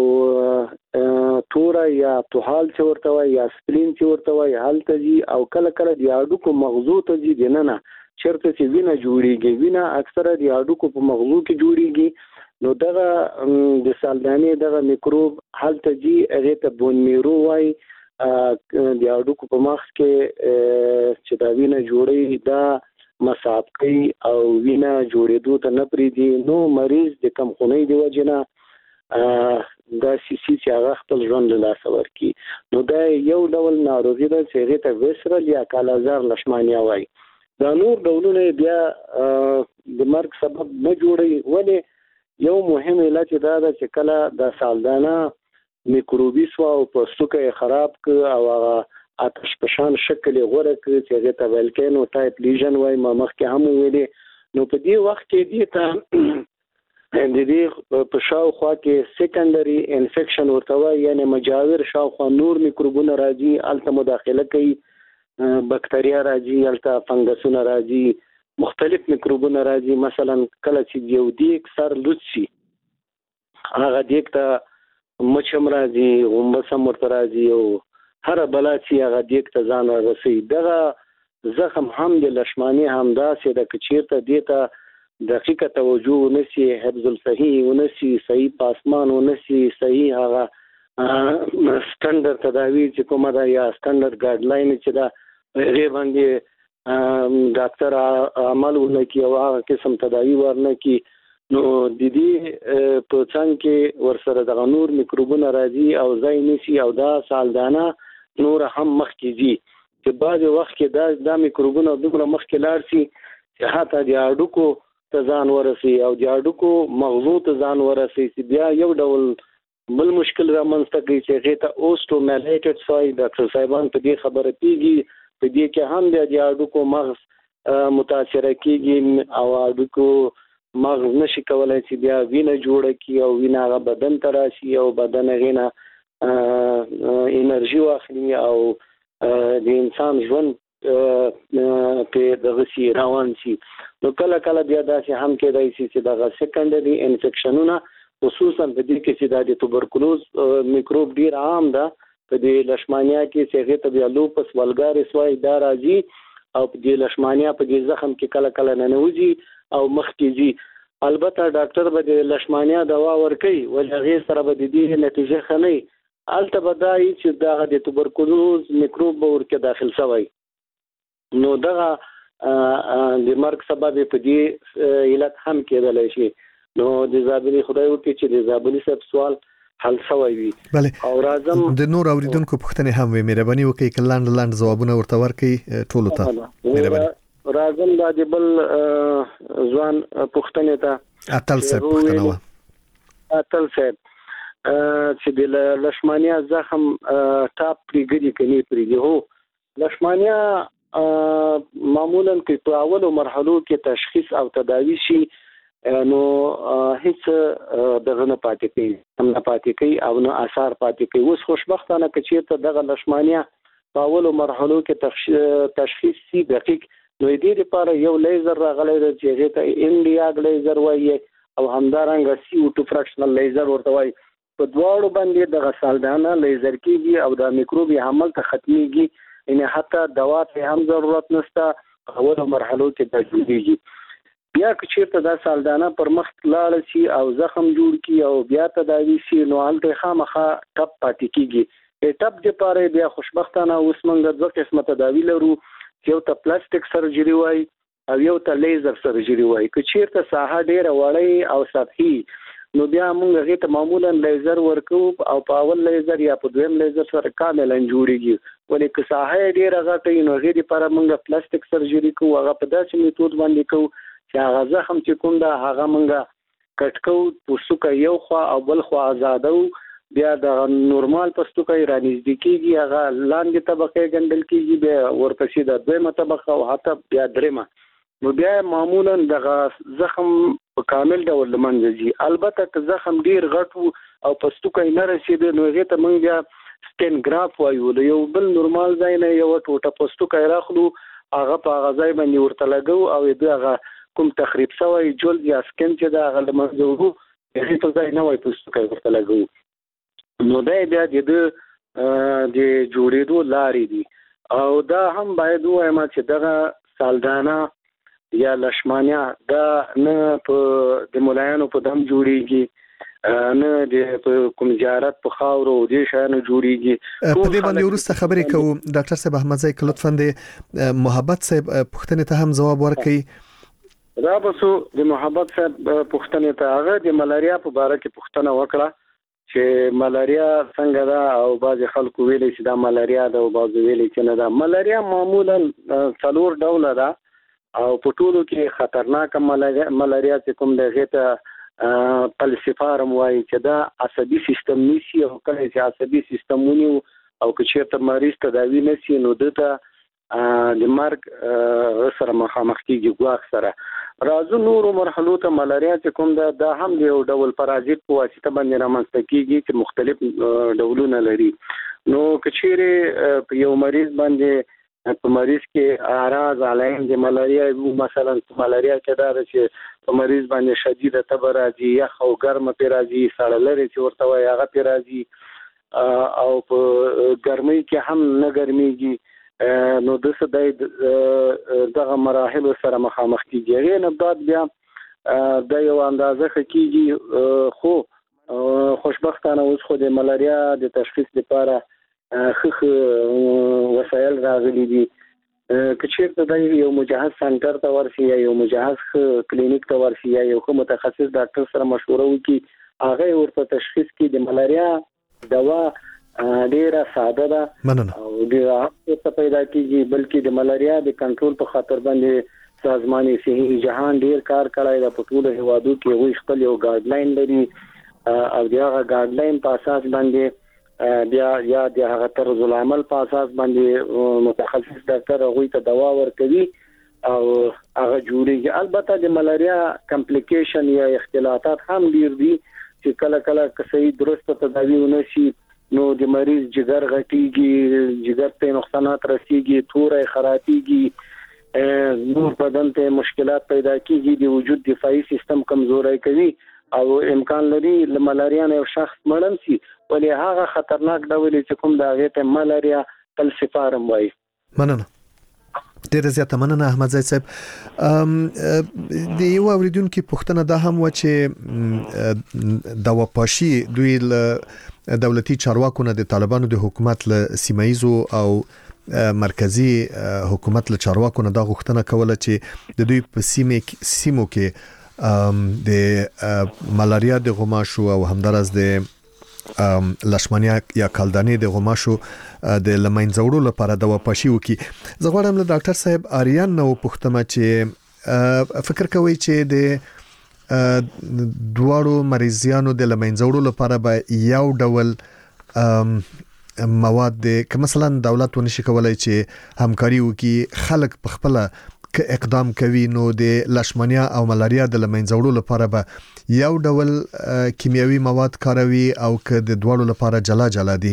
توره یا توحال چې ورته وایي یا سپلین چې ورته وایي هلته ځي، او کله کله د هډوکو مغزو ته ځي دننه چرته چې وینه جوړیږي. وینه اکثره د هډوکو په مغزو کې جوړیږي. نو دغه د سالدانې دغه میکروب هلته ځي، هغه ته بون میرو وایي. د هډوکو په مغز کې چې دا وینه جوړي دا مصاب کوي او وینه جوړېدو ته نه پریږدي. نو مریض د کمخونۍ د وجې نه دا سیسی چې هغه خپل ژوند له لاسه ورکړي. نو دا یو ډول ناروغي ده چې هغې ته ویسرل یا کالازار لشمانیا وایي. دا نور ډولونه بیا د مرګ سبب نه جوړي. ولې؟ یو مهم علت دا ده چې کله د سالدانه میکروبي سوا او پوستکی خراب ک او هغه آتش فشان شکل غوړه ک چې هغه ته ولکانو ټایپ لیژن وای ما مخکې هم ویلې. نو په دې وخت کې دې ته د دې په شاوخوا کې سیکنډري انفیکشن ورته وای، یعنی مجاور شاوخوا نور میکروبونه راځي، الته مداخله کوي، بکتریا راځي، الته فنګسونه راځي، مختلف میکروبونه راځي. مثلا کله چې یو دیګ سر لوڅي هغه دیګ ته مچم راځي، غومبسم ورته راځي او هر بلا چې هغه دیګ ته ځان ورسي. دغه زخم هم د لشمانی همداسې د کچیرته دیته دقیقه توجه ونسی، حفظ الصحیح ونسی، صحیح پاسمان ونسی، صحیح هغه سټانډرډ تداوی چې کومه ده یا سټانډرډ ګایډ لاین چې دا هغه باندې ډاکټر عمل ونکي او هغه قسم تداوی ورنکي. نو د دې په څنګ کې ورسره د نور میکروبونه راځي او ځای نسی او دا سالدانه نور هم مخ کیږي چې بعض وخت کې دا د میکروبونه دومره مخ کې لاړ شي چې حتی د اډوکو ته ځان ورسي او د اډوکو مغزو ته ځان ورسي چې بیا یو ډول بل مشکل رامنځته کوي چې هغه ته اوسټومیلیټډ سوی. ډاکټر صاحبان په دې خبره پیږي، په دې کې هم د اډوکو مغز متاثر کیږي او اډوکو مغز نشي کولای چې بیا وینه جوړه کی او وینه هغه بدن ته راشي او بدن غینه انرژي واخلي او د انسان ژوند په دغه سی روان شي. نو کله کله بیا داسې هم کېدای شي چې دغه سیکنډري انفیکشنونه خصوصا په دې کې چې د توبرکلوز میکروب ډیر عام ده په دې لشمانیا کې چې هغه ته بیا لوپس ولګارس وای دا راځي او په دې لشمانیا په دې زخم کې کله کله ننوځي او مخ کې ځي. البته ډاکټر به د لشمانیا دوا ورکوي ولې هغه سره به د دې نتیجه خنۍ الته بدای چې دغه د توبرکلوز میکروب به ورکه داخل شوی. نو دغه د مرګ سبب په دې علت هم کېدلی شي. نو د زابلی خدای وکړي چې د زابلی صاحب سوال حل شوی وي. بله او راځم د نور اوریدونکو پوښتنې هم وي، مهرباني وکړئ که لاند لاند ځوابونه ورته ورکړئ ټولو ته. مهرباني راځم دا د بل ځوان پوښتنې ته. اتل صاحب پوښتنه وه. اتل صاحب چې د لشمانیا زخم ټاپ پریګدي کني پریګي هو لشمانیا معمولا کې په اولو مرحلو کې تشخیص او تداوی شي نو هیڅ دغه نه پاتې کوي هم نه پاتې کوي او نه اثر پاتې کوي. اوس خوشبختانه که چیرته دغه لشمانیا په اولو مرحلو کې تشخیص سي دقیق نو دې لپاره یو لیزر راغلی دی چې هغه ته انډیا لیزر وایي او همدارنګه سی او ټو فراکشنل لیزر ورته وایي. په دواړو باندې دغه سالدانه لیزر کېږي او د میکروب حمل ته ختميږي ان حتی دوا ته هم ضرورت نشته. اولو مرحلو کې د جوړیږي بیا که چیرته دا سالدانه پر مخ لاړ شي او زخم جوړ کی او بیا تداوی شي نو هلته خامخا ټپ پاتې کیږي. ټپ د پاره بیا خوشبختانه اوس موږ دوه قسمه تداوی لرو، یو ته پلاستیک سرجری وای او یو ته لیزر سرجری وای. که چیرته ساحه ډیره وړي او سطحي نو بیا موږ هغه ته معمولا لیزر ورکو او په اول لیزر یا په دویم لیزر سره کاملا جوړیږي. ولې که ساحه ډیره غټه نو هغه لپاره موږ پلاستیک سرجری کوو، هغه په داسې میتود باندې کوو چې هغه زخم چې کوم دا هغه موږ کټ کوو، پوستکه یو خوا او بل خوا آزادو، بیا د نورمال پوستکه رانږدې کیږي، هغه لاندې طبقه ګندل کیږي، بیا ورپسې د دویمه طبقه او حتی بیا دریمه. نو بیا معمولا دغه زخم په کامل ډول لمنځه ځي. البته که زخم ډیر غټ او پوستکه نه رسیدي نو هغه ته موږ بیا سټینګراف وایو، یو بل نورمال ځای نه یو ټوټه پوستکه راخلو، هغه په هغه ځای باندې ورته لګو او دغه کوم تخریب شوی جلد یا سکن چې دا هغه لمنځه وو هغه ته ځای نه وای پوستکه ورته لګو. نو دا بیا د د جوړېدو لارې دي او دا هم باید وایم چې دغه سالدانه یا لشمانیا دا نه په د مولایانو په دم جوړیږي، نه د کوم زیارت په خاورو د شانو جوړیږي. په دې باندې ورسته خبرې کوو. ډاکټر صاحب احمد زئی لطفاً د محبت صاحب پوښتنې ته هم ځواب ورکړئ. را بسو د محبت صاحب پوښتنې ته هغه د ملاریا په اړه کې پوښتنه وکړه چې ملاریا څنګه ده او بعض خلکو ویلي چې دا ملاریا ده او بعض ویلي چې نه ده. ملاریا معمولا څلور ډوله ده او په ټولو کې خطرناک ملاریا چې کوم دغه ته پلسفارم وایي چې دا عصبي سیستم نیسي او کله چې عصبي سیستم ونیو او که چیرته مریض تداوی نشي نو دته د مرګ سره مخامخ کیږي ګواښ سره. راځو نورو مرحلو ته. ملاریا چې کوم دا د هم یو ډول پرازیت په واسطه باندې رامنځته کیږي چې مختلف ډولونه لري. نو که چیرې یو مریض باندې په مریض کې اعراض علایم د ملاریا مثلا ملاریا کې دا چې په مریض باندې شدیده تب راځي، یخ او ګرم پې راځي، ساړه لري چې ورته وایي هغه پې راځي او په ګرمۍ کې هم نه ګرمېږي نو داسې دی دغه مراحلو سره مخامخ کیږي. هغې نه بعد بیا دا یو اندازه ښه کیږي. خو خوشبختانه اوس خو د ملاریا د تشخیص لپاره خخ وسایل راغلي دي. که چیرته د یو مجهز سنټر ته ورشي یا یو مجهز کلینیک ته ورشي یا یو متخصص ډاکټر سره مشوره وکړي هغه ورته تشخیص کړي. د ملاریا دوا ډیره ساده ده او ډیره څه پیدا کیږي، بلکې د ملاریا د کنټرول په خاطر باندې سازمان صحي جهان ډیر کار کړی دی. په ټولو هیوادو کې وایي خپل یو ګایډلاین لري او دغه ګایډلاین په اساس باندې بیا یا د هغه طرز العمل په اساس باندې متخصص ډاکټر هغه ته دوا ورکوي او هغه جوړیږي. البته د ملاریا کمپلیکیشن یا اختلاطات هم ډیر دي چې کله کله که صحیح درسته تداوی ونشي نو د مریض جګر غټیږي، جګر ته نقصانات رسیږي، تورې خرابېږي، نور بدن ته مشکلات پیدا کیږي، د وجود دفاعي سیستم کمزوري کوي او امکان لري له ملاریا نه یو شخص مړ شي. ولې هغه خطرناک ډول چې کوم دا هغه ته ملاریا پلسفارم وایي. مننه ډیره زیاته مننه احمد زئی صاحب. د یو اوریدونکو پوښتنه دا هم و چې د وپاشي دوی له دولتي چارواکو نه د طالبانو د حکومت له سیمایزو او مرکزی حکومت له چارواکو نه دا غوښتنه کوله چې د دوی په سیمه سیمو کې د ملاریا د غماشو او همدارس د لشمانیا یا کالدانی د غماشو د لمنځوړو لپاره د وپاشي وکي. زه غواړم له ډاکټر صاحب آریان نو پوښتنه چې فکر کوي چې د دواړو مریضانو د لمنځوړو لپاره به یو ډول مواد دي که مثلا دولت ونشي کولای چې همکاري وکړي خلک په خپل ک اقدام کوي نو د لشمانیا او ملاریا د لمنځوړو لپاره به یو ډول کیمیاوي مواد کاروي او که د دوړو لپاره جلا جلا دي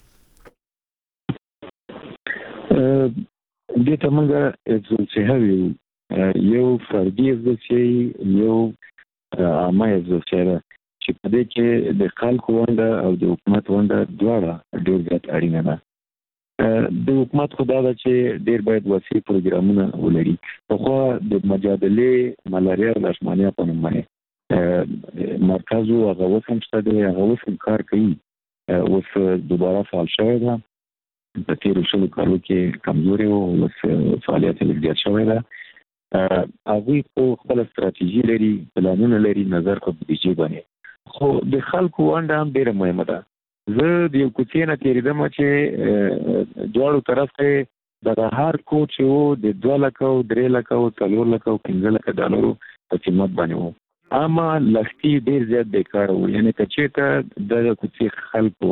د تمنګ اکزوسیه یو فردي اکزوسیه یو عامه اکزوسیه چې په دې کې د خلکو ونده او د حکومت ونده دواړه ډېر زیات اړینه ده د حکومت خو دا ده چې ډېر باید وسیع پروګرامونه ولري خو د مجادله ملاریا او لشمانیا په نوم باندې مرکز او هغه وسم شته دی هغه وسم کار کوي اوس دوباره فعال شوی ده په تیرو شلو کالو کې کمزوري او اوس فعالیت یې زیات شوی ده هغوی خو خپل ستراتیژي لري پلانونه لري نظر په بودیجې باندې خو د خلکو ونده هم ډېره مهمه ده زه د یو کوڅې نه تېرېدم چې دواړو طرف ته دغه هر کوچ و د دوه لکه او درې لکه او څلور لکه او پنځه لکه ډالرو په قیمت باندې و اما لښتي ډېر زیات بیکاره و یعنې که چېرته دغه کوڅې خلکو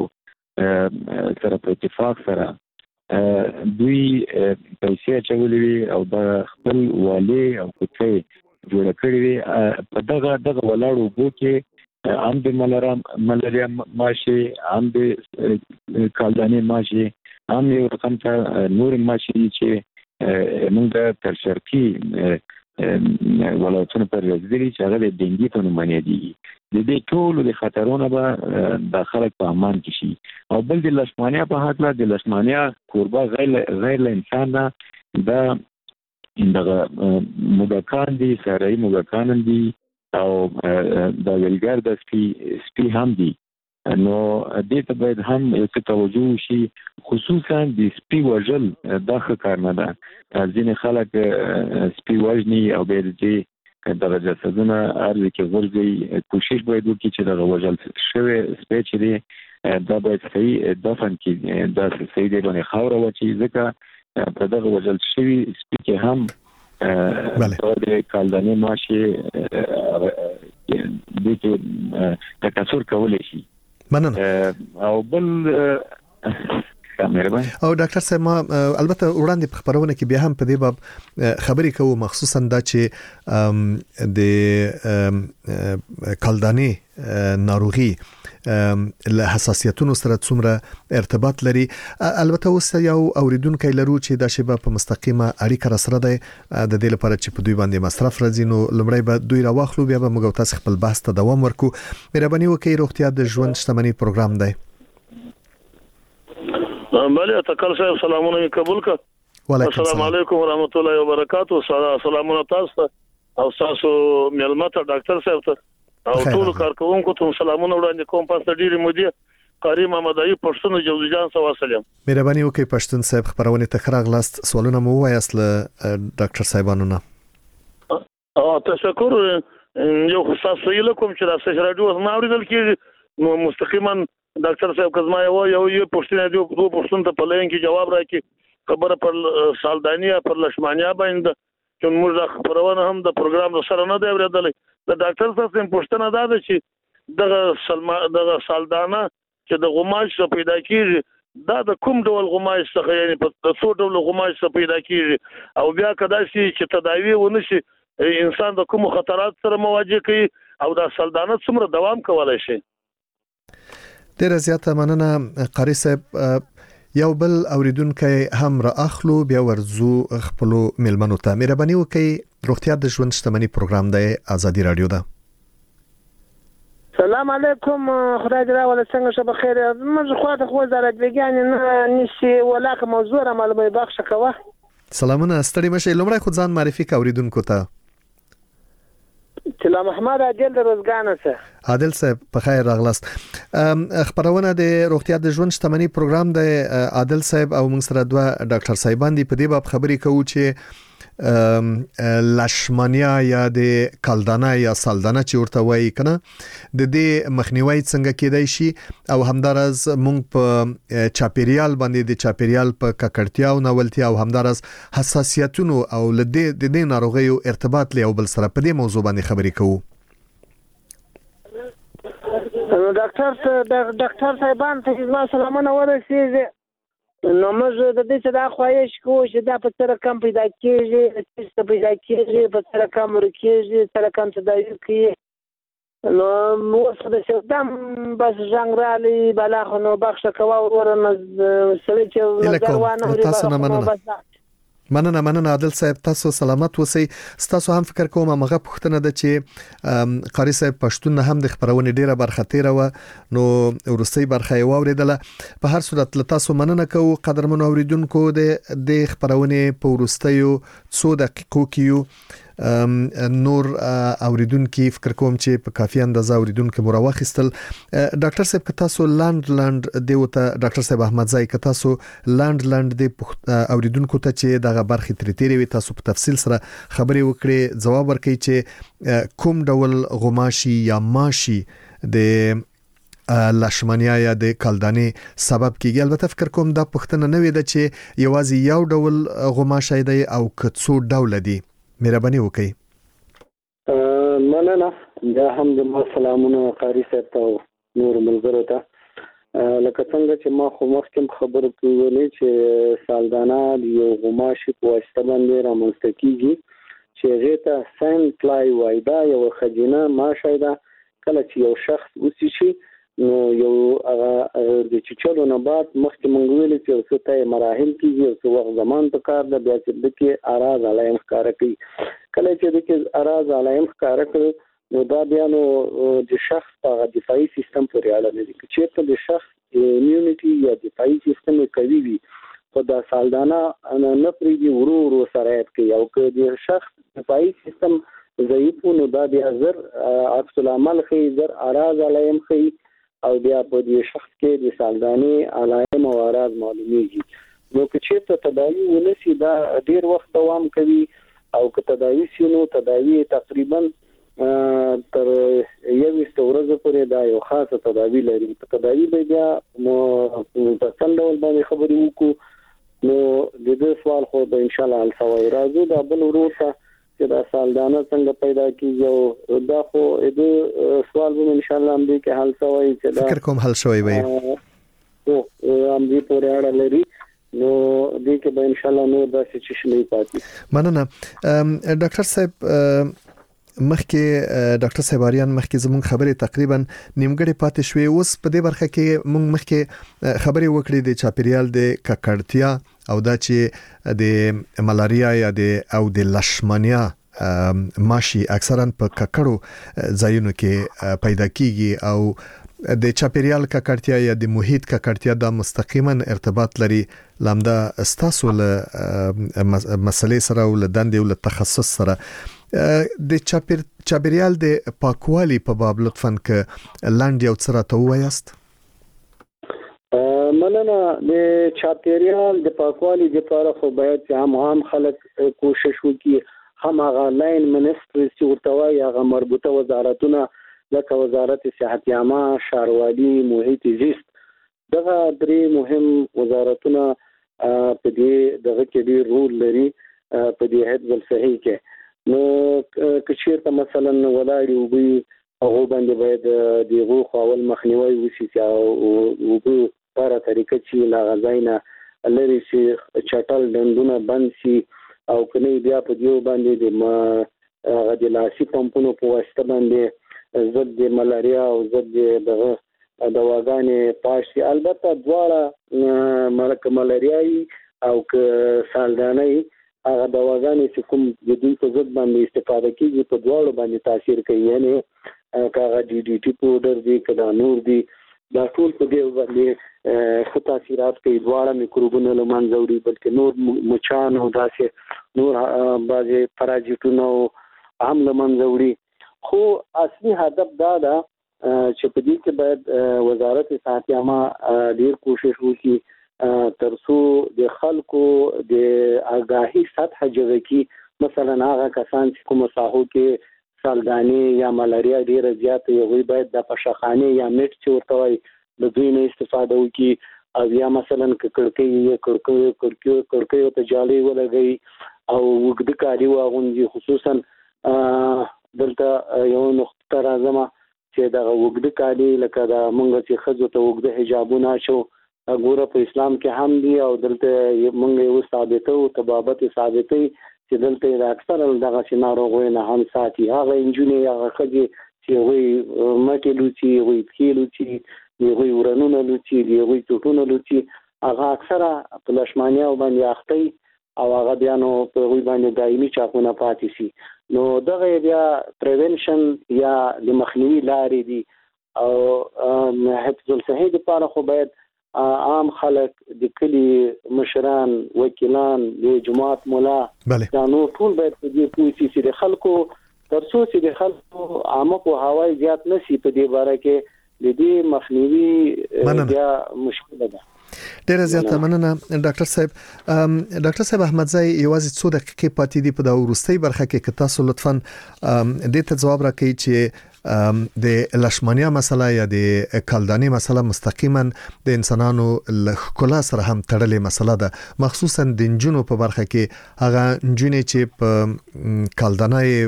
سره په اتفاق سره دوی پیسې اچولې وي او د خپل والې او کوڅې جوړه کړې وي په دغه دغه ولاړو اوبو کې هم د ملاریا ماشي هم د کالدانې ماشي هم یو رقم ته نور ماشي چې موږ تر شرقي ولایتونو پر رسېدلي چې هغه د ډینګي په نوم باندې دي د دې ټولو د خطرونو به د خلک په امان کې شي او بل د لشمانیا په هکله د لشمانیا کوربه غیر غیر انسان ده دا دغه موږکان دي ساري موږکان دي او د ویلګر د سپي سپي هم دي نو دې ته باید هم څه توجه شي خصوصا د سپي وژل دا ښه کار نه ده ځینې خلک سپي وژني او بیا دې دغه جسدونه ارزي کې غورځي کوشش باید وکړي چې دغه وژل شوی سپي چې دی دا باید صحیح دفن کړي دا صحیح دی باندې خاوره واچي ځکه په دغه وژل شوي سپي کې هم بله د کالدانې ماشي د تکثر کولی شي مننه او بل او ډاکټر صاحب ما البته وړاندې په خبرونه کې بیا هم په دې باب خبرې کوو مخصوصا دا چې د کالدانې ناروغي له حساسیتونو سره څومره ارتباط لري البته اوس یو اوریدونکو لرو چې دا شی په مستقیمه اړیکه را سره ده د دې لپاره چې په دوی باندې مصرف راځي نو لمړی به دوی راوخلو بیا به موږ تاسو خپل بحث ته دوام ورکو مهرباني وکړئ روغتیا د ژوند شتمنۍ پروګرام دی بله تکل صاحب سلامونه قبول کا السلام علیکم ورحمت الله وبرکاتہ سلامونه تاسو او تاسو ملمت ډاکټر صاحب ته او ټول کارکونکو ته سلامونه وړاندې کوم پاسه ډیره مودي قاری محمدای پښتون جوزجان سوا سلام مهرباني وکړئ پښتون صاحب خبرونه تخراغ لاست سوالونه مو وایاست له ډاکټر صاحبانو نه او تشکر یو خاص ویل کوم چې تاسو رادیو ما اوریدل کې نو مستقیما ډاکټر صاحب کزما یو یو یو پښتنه دی دوه پښتون ته په لین کې جواب راکړي خبره پر سالدانیا پر لشمانیا باندې چې موږ خبرونه هم د پروګرام سره نه دی ورېدل د ډاکټر صاحب پښتنه دا ده چې دغه سلما دغه سالدانه چې د غماش پیدا کیږي دا د کوم ډول غماش څخه یعنی په څو ډول غماش څخه پیدا کیږي او بیا کدا چې تداوی ونشي انسان د کوم خطرات سره مواجه کوي او دا سالدانه څومره دوام کولای شي ډیر زیاته مننه قاری صاحب یو بل اوریدونکو هم را اخلو بیا ورزو خپل ملمنو ته مهرباني وکړئ روغتیا د ژوند شتمنۍ پروګرام دی آزادي رادیو ده سلام علیکم خدای دې راوله څنګه شپه خیر موږ خو ته خو زړه بګان نه نشي ولاکه موضوع را معلومه بخښه کوه سلامونه ستړي مشه لمړی خو ځان معرفي کا اوریدونکو ته چلا محمد عادل د روزګان سره عادل صاحب په خیر راغلاست خبرونه د روغتیا د ژوند شتمنۍ پروګرام د عادل صاحب او موږ سره دوه ډاکټر صاحبان دي په دې باب خبرې کوو چې لشمانیا یا د کالدانه یا سالدانه چې ورته وایي کنه د دې مخنیوي څنګه کېدای شي او همدارز موږ په چاپیریال باندې د چاپیریال په ککړتیا او ناولتیا او همدارز حساسیتونو او لدې د دې ناروغیو ارتباط له بل سره په دې موضوع باندې خبرې کوو نو ډاکټر ډاکټر صاحبان ته زما سلامونه ورسېږي. نو موږ د دې څه دا خواهش کوو چې دا په څه رقم پیدا کېږي، څه پیدا کېږي، په څه رقم ورکېږي، څه رقم تداوي کوي. نو اوس د شدام بس جنګ رالی بلا خو نو بخښه کوه وروره نو سړی چې نظر وانه وري تاسو نه مننه مننه مننه عادل صاحب، تاسو سلامت اوسئ. تاسو هم فکر کوم هغه پوښتنه ده چې قاری صاحب پښتون هم د خبرونه ډیره برخه تیر و نو ورستی برخه یې واوریدله. په هر صورت له تاسو مننه کوو قدرمن اوریدونکو د د خبرونه په ورستیو څو دقیقو کې نور اوریدونکو فکر کوم چې په کافي اندازه اوریدونکو مروخستل. ډاکټر صاحب که تاسو لاند لاند دیوته ډاکټر صاحب احمد زای که تاسو لاند لاند دی اوریدونکو ته چې دغه برخه تری تیری وي تاسو په تفصیل سره خبري وکړي جواب ورکړي چې کوم ډول غماشي یا ماشي د لشمانیا یا د کالدانی سبب کیږي. البته فکر کوم دا پښتنه نه وي د چې یوازې یو ډول غماشي دی او کڅو ډول دی. مهرباني وکړئ. مننه. دا هم د ما سلامونه قاری صاحب ته نور ملګرو ته. لکه څنګه چې ما خو مخکې خبرو کوي چې سالدانه یو غماشي په واسطه باندې رامنځته کیږي چې هغه ته ساین فلای وای. دا یو خجینه ماشه ده. کله چې یو شخص وسی شي نو یو هغه د چچلو نه بعد مخکې مونږ ویل چې اوس ته مراحل کیږي او څو وخت زمان په کار ده بیا چې د کې اراز علایم ښکارا کوي. کله چې د کې اراز علایم ښکارا کوي نو دا بیا نو د شخص په دفاعي سیستم پورې اړه لري. چې ته د شخص ایمیونټي یا دفاعي سیستم قوي وي خو دا سالدانه نه پریږي ورو ورو سرایت کوي او که د شخص دفاعي سیستم ضعیف نو دا بیا زر عکس العمل کوي، زر اراز علایم کوي او بیا په دې شخص کې د سالداني علایم او اراز معلومیږي. نو که چیرته تداوی ونسی دا ډیر وخت دوام کوي او که تداوی سینو تداوی تقریبا تر یوه ورځې پورې دا یو خاصه تداوی لري. په تداوی به بیا نو په څنډه ول باندې خبرې وکړو. نو د دې سوال خو به ان شاء الله حل شوی. راځو دا بل ورته چې دا سالدانه څنګه پیدا کیږي او دا خو د سوال به ان شاء الله هم دې کې حل شوی چې دا فکر کوم حل شوی وي او هم دې پورې اړه لري. نو دې کې به ان شاء الله نو دا چې شلې پاتې. مننه ډاکټر صاحب. مخکې ډاکټر صاحب اریان مخکې زموږ خبرې تقریبا نیمګړې پاتې شوې. اوس په دې برخه کې موږ مخکې خبرې وکړې د چاپیریال د ککړتیا او دا چې د ملاریا یا د او د لشمانیا ماشي اکثرا په ککړو ځایونو کې پیدا کیږي او د چاپیریال ککړتیا یا د محیط ککړتیا د مستقیما ارتباط لري لامدا استاسو له مسلې سره او له دندې او له تخصص سره. د چاپیر چاپیریال د پاکوالي په باب لطفاً ک لاندې او سره ته وایست. مننه. د چاپیریال د پاکوالي لپاره خو باید چې هم هم خلک کوشش وکړي، هم هغه لاین منسټري چې ورته وایي هغه مربوطه وزارتونه لکه وزارت صحت عامه، ښاروالي، محیط زیست، دغه درې مهم وزارتونه په دې دغه کې ډېر رول لري په دې حفظ الصحي کې. نو که چیرته مثلا ولاړې اوبه هغه باندې باید د غو خاول مخنیوي وشي او اوبه په طریقه چې لا غزاینه لري چې چټل دندونه بند شي او کني بیا په دیو باندې د ما د لاسي پمپونو په واسطه باندې ضد د ملاریا او ضد دغه دواګانې پاشي. البته دواړه ملک ملاریای او که سالداني هغه دواګانې چې کوم د دې په ضد باندې استفاده کیږي په دواړو باندې تاثیر کوي. یعنی کاغه ډي ډي ټي پاوډر دی کدا نور دی دا ټول په دې باندې څه تاثیرات کوي. دواړه میکروبونه له منځه وړي بلکې نور مچان او داسې نور بعضي پراجیټونه هم له منځه وړي. خو اصلي هدف دا ده چې په دې کې باید وزارت صحت عامه ډیر کوشش وکړي ترڅو د خلکو د آگاهی سطح جوړ کی. مثلا هغه کسان چې کوم ساحو کې سالداني یا ملاریا ډیره زیاته وي باید د پښخانه یا میټ چې ورته وي د دوی نه استفاده وکړي او یا مثلا کړکۍ یا کړکۍ کړکۍ کړکۍ ته جالي ولګي او وګد کاری واغوندي. خصوصا دلته یو نقطه راځم چې د وګړي کالي لکه د مونږ چې خزو ته وګړي حجابونه شو ګوره په اسلام کې هم دي او دلته مونږ یو ثابتو تبابت ثابتي چې دلته د اکثر دغه ناروغي نه هم ساتي هغه انجینر هغه خدي چې وي مکه لوچي وي کیلوچي وي ورنونه لوچي وي ټوټونه لوچي هغه اکثره په لشمانیا باندې اخته او هغه بیا نو په وی باندې دایمي چاپونه پاتې شي نو دغه بیا پریونشن یا د مخنیوي لارې دي او حفظ الصحه لپاره خو باید عام خلک د کلی مشران وکیلان د جماعت مولا دا نو ټول باید په دې پوښتنه چې د خلکو ترڅو چې د خلکو عامه په هواي زیات نشي په دې باره کې د دې مخنیوي بیا مشکل ده. ډیره زیاته مننه ډاکټر صاحب. ډاکټر صاحب احمدزی یوازې څو دقیقې پاتې دي په دا وروستۍ برخه کې که تاسو لطفاً دې ته ځواب راکړئ چې د لشمانیا مسله یا د کالدانی مسله مستقیما د انسانانو له ښکلا سره هم تړلې مسله ده مخصوصا د نجونو په برخه کې هغه نجونې چې په کالدانای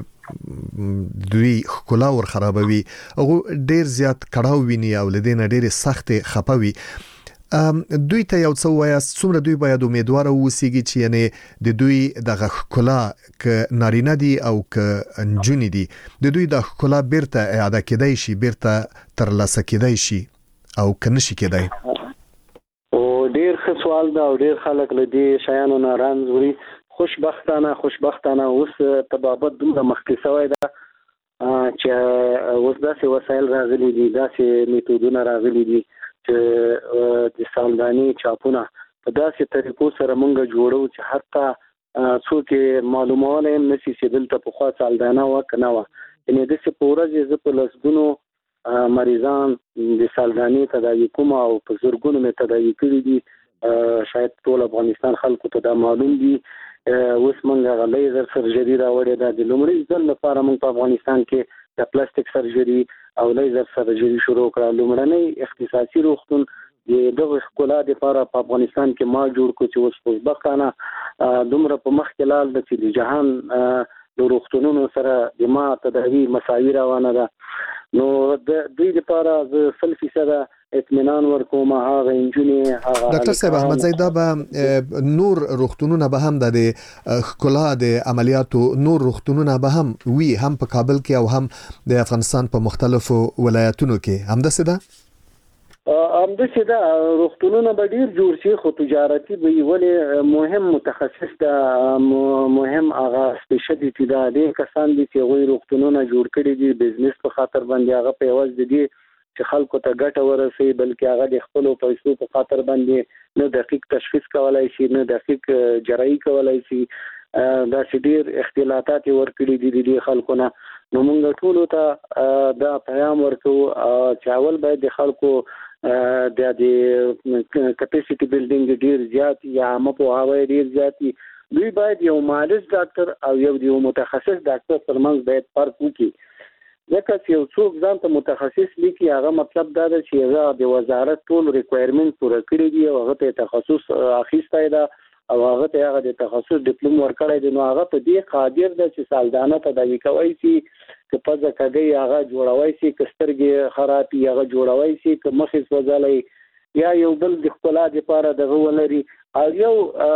دوی ښکلا ور خرابوي او ډیر زیات کړهو ویني او لدینه ډیر سخت خپوي دوی ته یو څه وایست څومره دوی باید امیدوار اوسېږي چې یعنی د دوی دغه ښکلا ک نارینه دي او ک نجونې دي د دوی د ښکلا بیرته اعاده کېدای شي بیرته ترلاسه کېدای شي او ک نشي کېدای. او ډیر ښه سوال دا او ډیر خلک له دې شیانو نه رانځوري خوشبختانه خوشبختانه اوس تبابت دومره مخکې شوی ده چې اوس داسې وسایل راغلي دي داسې میتودونه راغلي دي چې د سالداني چاپونه په داسې طریقو سره مونږ جوړو چې حتی څوک معلومونه هم نشي چې دلته په خوا سالدانه وکنه و یعنی د څه پورې ز په لسګونو مریضان د سالداني تداوی کوم او په زورګونو می تداوی کړي دي شاید ټول افغانستان خلکو ته دا معلوم دي اوس مونږ غ لیزر سرجری راوړې ده د لومړي ځل لپاره مونږ په افغانستان کې د پلاستیک سرجری او لیزر سرجری شروع کړه لومړنۍ اختصاصي روغتون د دغه ښکلا لپاره په افغانستان کې ما جوړ کو چې اوس خوشبختانه دومره په مخ کې لال د چې جهان د روغتونونو سره د ما تداوی مساوي روانه ده نو د دوی لپاره د سل فیصد اطمینان ورکوم هغه انجینر هغه ډاکټر صاحب احمدزی دا به نور روغتونونه به هم د ښکلا د عملیاتو نور روغتونونه به هم وی هم په کابل کې او هم د افغانستان په مختلفو ولایتونو کې هم دسه ده ام د څه دا روغتونونه به ډیر جوړ شي خو تجارتي به ولې مهم متخصص دا مهم هغه سپیشلیټی دا دي کسان دي چې وی روغتونونه جوړ کړي دي بزنس په خاطر باندې هغه په واز دي چې خلکو ته ګټه ورسي بلکې هغه د خپل پیسو په خاطر باندې نه دقیق تشخیص کولای شي نه دقیق جراحي کولای شي دا شډیر اختلافات ورکړي دي د خلکو نه نو موږ ټول ته دا پیغام ورکو چې اول باید د خلکو د د کیپاسټي بیلډینګ ډیر زیات یا مپو هواي ډیر زیات دوی باید یو مالج ډاکټر او یو یو متخصص ډاکټر ترمنځ باید فرق وکړي ځکه چې یو څوک ځان ته متخصص لیکي هغه مطلب دا دی چې هغه د وزارت ټول ریکوایرمنټ پوره کړی دی او هغه ته تخصص اخیستی دی او هغه ته هغه د تخصص ډیپلوم ورکړی دی نو هغه په دې قادر دی چې سالدانه تداوی کوي چې که پزه کګي هغه جوړوي شي کسترګي خرابي هغه جوړوي شي که مخې وځلای یا یو بل د خپل لپاره دغه ولري او یو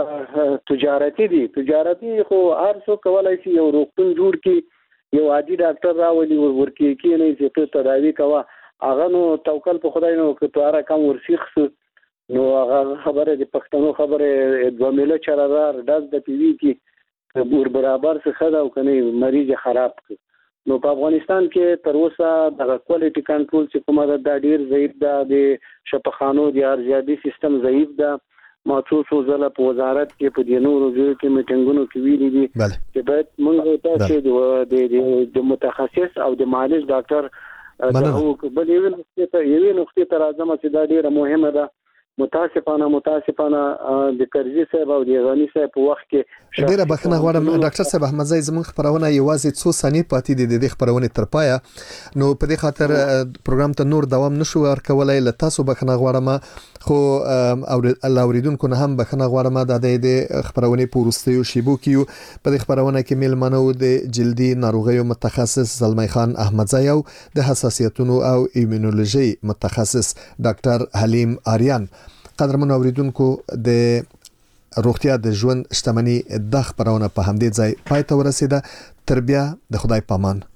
تجارتي دي تجارتي خو هر څو کولای شي یو روغتون جوړ کی یو عادي ډاکټر راولي ورکی کې نه چې ته تداوی کوه هغه نو توکل په خدای نو که تواره کم ورسیخ نو هغه خبره د پښتنو خبره دوه میله چرار داس د پی وی کې بور برابر څه خدا او کني مریض خراب نو په افغانستان کې تر اوسه د کوالټي کنټرول چې کومه د ډیر ضعیف ده د شفاخانو د ارزیابي سیستم ضعیف ده ما څو څو ځله په وزارت کې په دې نورو ځایو کې میټینګونو کې ویلي دي چې باید موږ تاسو د د متخصص او د معالج ډاکټر د هو بل یو نقطه ته یو نقطه ته راځم چې دا ډیره مهمه ده متاسفانه متاسفانه د کرزي صاحب او د غنی صاحب په وخت کې ډیره بخښنه غواړم ډاکټر صاحب احمدزی زموږ خبرونه یوازې څو ثانیې پاتې دي د خبرونه تر پایه نو په دې خاطر پروګرام ته نور دوام نشو ورکولای ل تاسو بخښنه غواړم خو او لاوریدونکو نه هم بخښنه غواړم د خبرونه پورستیو شیبو کیو په دې خبرونه کې میلمنو د جلدی ناروغیو متخصص زلمی خان احمدزی او د حساسیتونو او ایمونولوژي متخصص ډاکټر حلیم آریان. قدرمن اوریدونکو د روغتیا د ژوند شتمنۍ د خبرونه په همدې ځای پای ته ورسیده. تر بیا د خدای پامان.